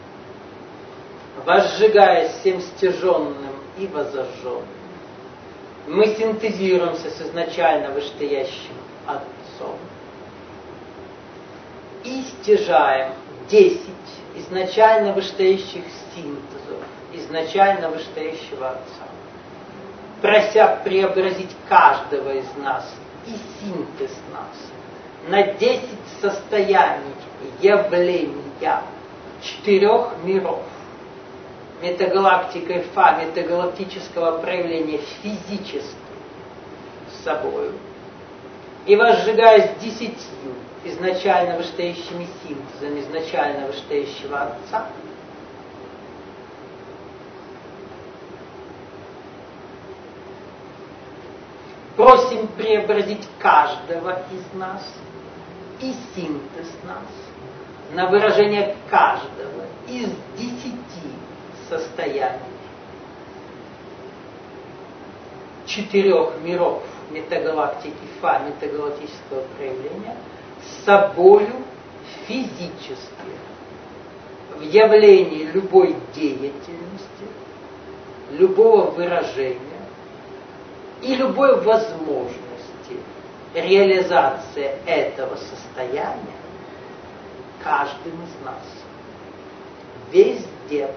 возжигаясь всем стяженным и возожженным, мы синтезируемся с изначально вышестоящим Отцом и стяжаем десять изначально вышестоящих синтезов изначально вышестоящего Отца, прося преобразить каждого из нас и синтез нас на десять состояний явления четырех миров. Метагалактикой Фа, метагалактического проявления физически с собою. И возжигаясь десятью изначально вышестоящими синтезами изначально вышестоящего Отца, просим преобразить каждого из нас и синтез нас на выражение каждого из десяти состояний четырех миров метагалактики Фа, метагалактического проявления, с собою физически в явлении любой деятельности, любого выражения и любой возможности реализации этого состояния каждым из нас. Везде,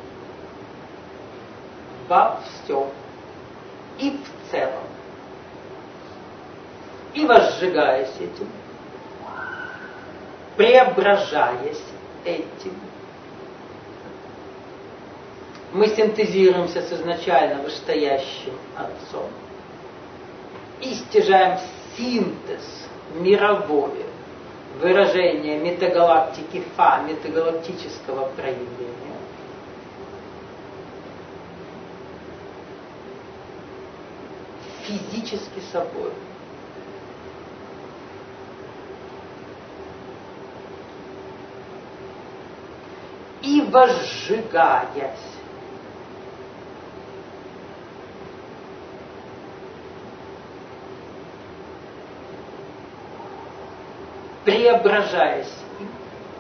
во всем и в целом. И возжигаясь этим, преображаясь этим, мы синтезируемся с изначально вышестоящим Отцом и стяжаем синтез мировое, выражение метагалактики Фа, метагалактического проявления, физически собой. И возжигаясь преображаясь им,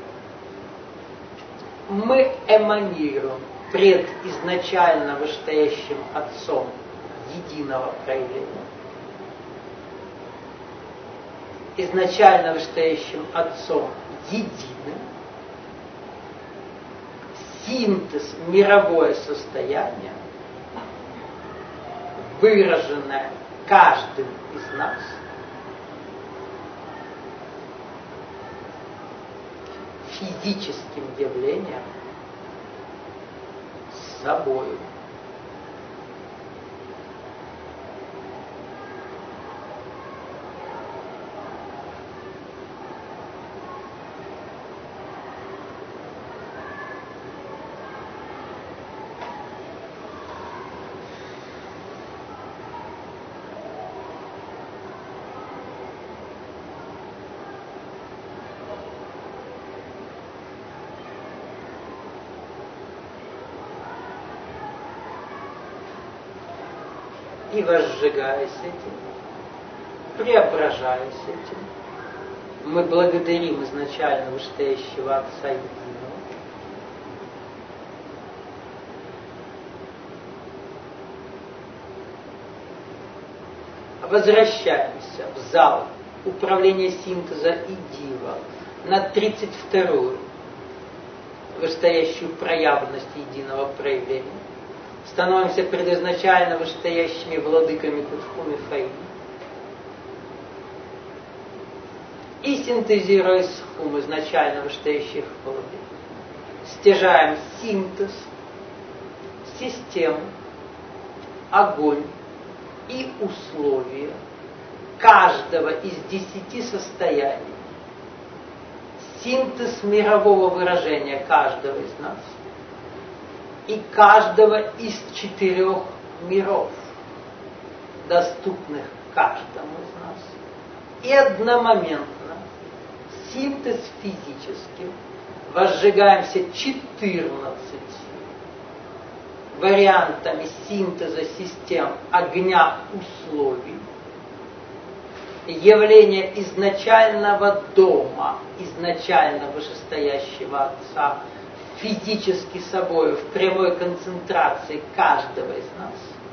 мы эманируем пред изначально вышестоящим Отцом единого проявления, изначально вышестоящим Отцом единым, синтез, мировое состояние, выраженное каждым из нас, физическим явлением с собою. И возжигаясь этим, преображаясь этим, мы благодарим изначально вышестоящего Отца Единого, возвращаемся в зал управления синтеза и дива на тридцать вторую вышестоящую проявленность единого проявления. Становимся предизначально вышестоящими владыками Кутхуми Фаи. И синтезируя схум изначально вышестоящих плодов, стяжаем синтез, систему, огонь и условия каждого из десяти состояний, синтез мирового выражения каждого из нас и каждого из четырех миров, доступных каждому из нас, и одномоментно синтез физическим возжигаемся четырнадцатью вариантами синтеза систем огня условий, явление изначального дома, изначально вышестоящего Отца, физически собою, в прямой концентрации каждого из нас,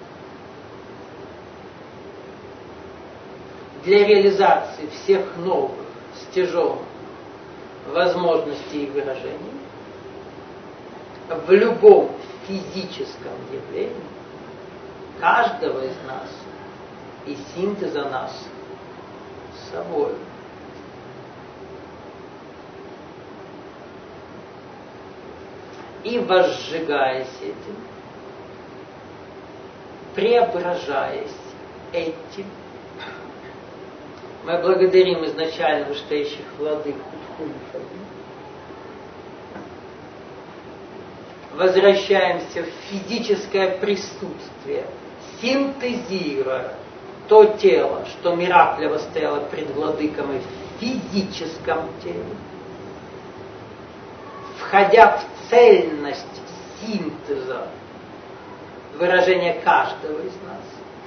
для реализации всех новых, стяженных возможностей и выражений в любом физическом явлении каждого из нас и синтеза нас с собой. И возжигаясь этим, преображаясь этим, мы благодарим изначально вышестоящих владык Кутхумфа, возвращаемся в физическое присутствие, синтезируя то тело, что миракливо стояло пред владыками в физическом теле, входя в цельность синтеза выражения каждого из нас,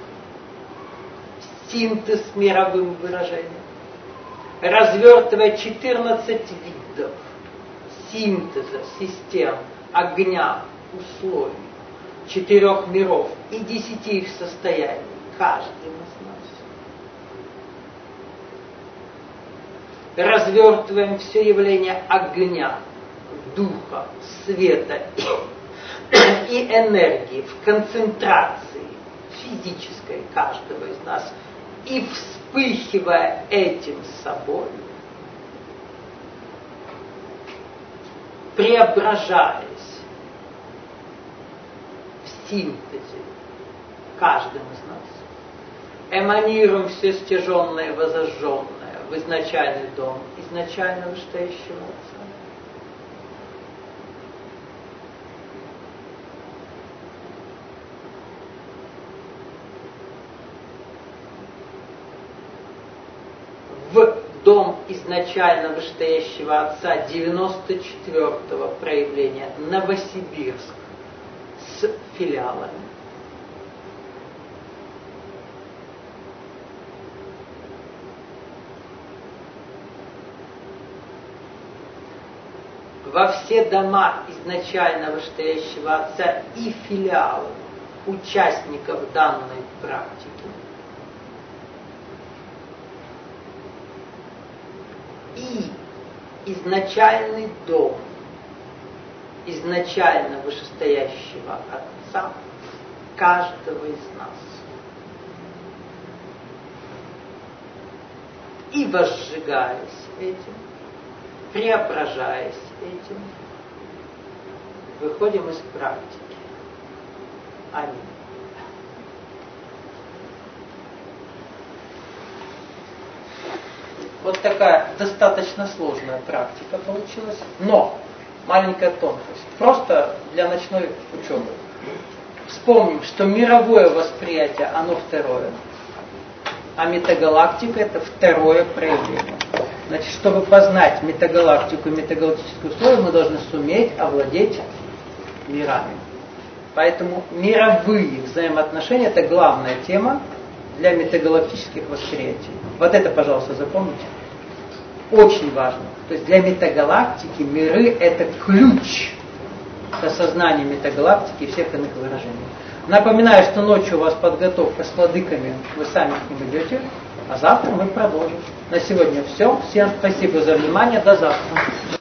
синтез мировым выражением, развертывая четырнадцать видов синтеза систем огня, условий, четырех миров и десяти их состояний каждым из нас. Развертываем все явление огня, духа, света и энергии в концентрации физической каждого из нас и вспыхивая этим собой, преображаясь в синтезе каждым из нас, эманируем все стяженное и возожженное в изначальный дом изначально вышестоящего Отца. В дом изначально вышестоящего Отца девяносто четвёртого проявления Новосибирск с филиалами. Во все дома изначально вышестоящего Отца и филиалы участников данной практики и изначальный дом изначально вышестоящего Отца каждого из нас. И возжигаясь этим, преображаясь этим, выходим из практики. Аминь. Вот такая достаточно сложная практика получилась, но маленькая тонкость, просто для ночной учебы. Вспомним, что мировое восприятие, оно второе, а метагалактика это второе проявление. Значит, чтобы познать метагалактику и метагалактические условия, мы должны суметь овладеть мирами. Поэтому мировые взаимоотношения это главная тема для метагалактических восприятий. Вот это, пожалуйста, запомните. Очень важно. То есть для метагалактики миры это ключ к осознанию метагалактики и всех иных выражений. Напоминаю, что ночью у вас подготовка с владыками, вы сами к ним идете, а завтра мы продолжим. На сегодня все. Всем спасибо за внимание. До завтра.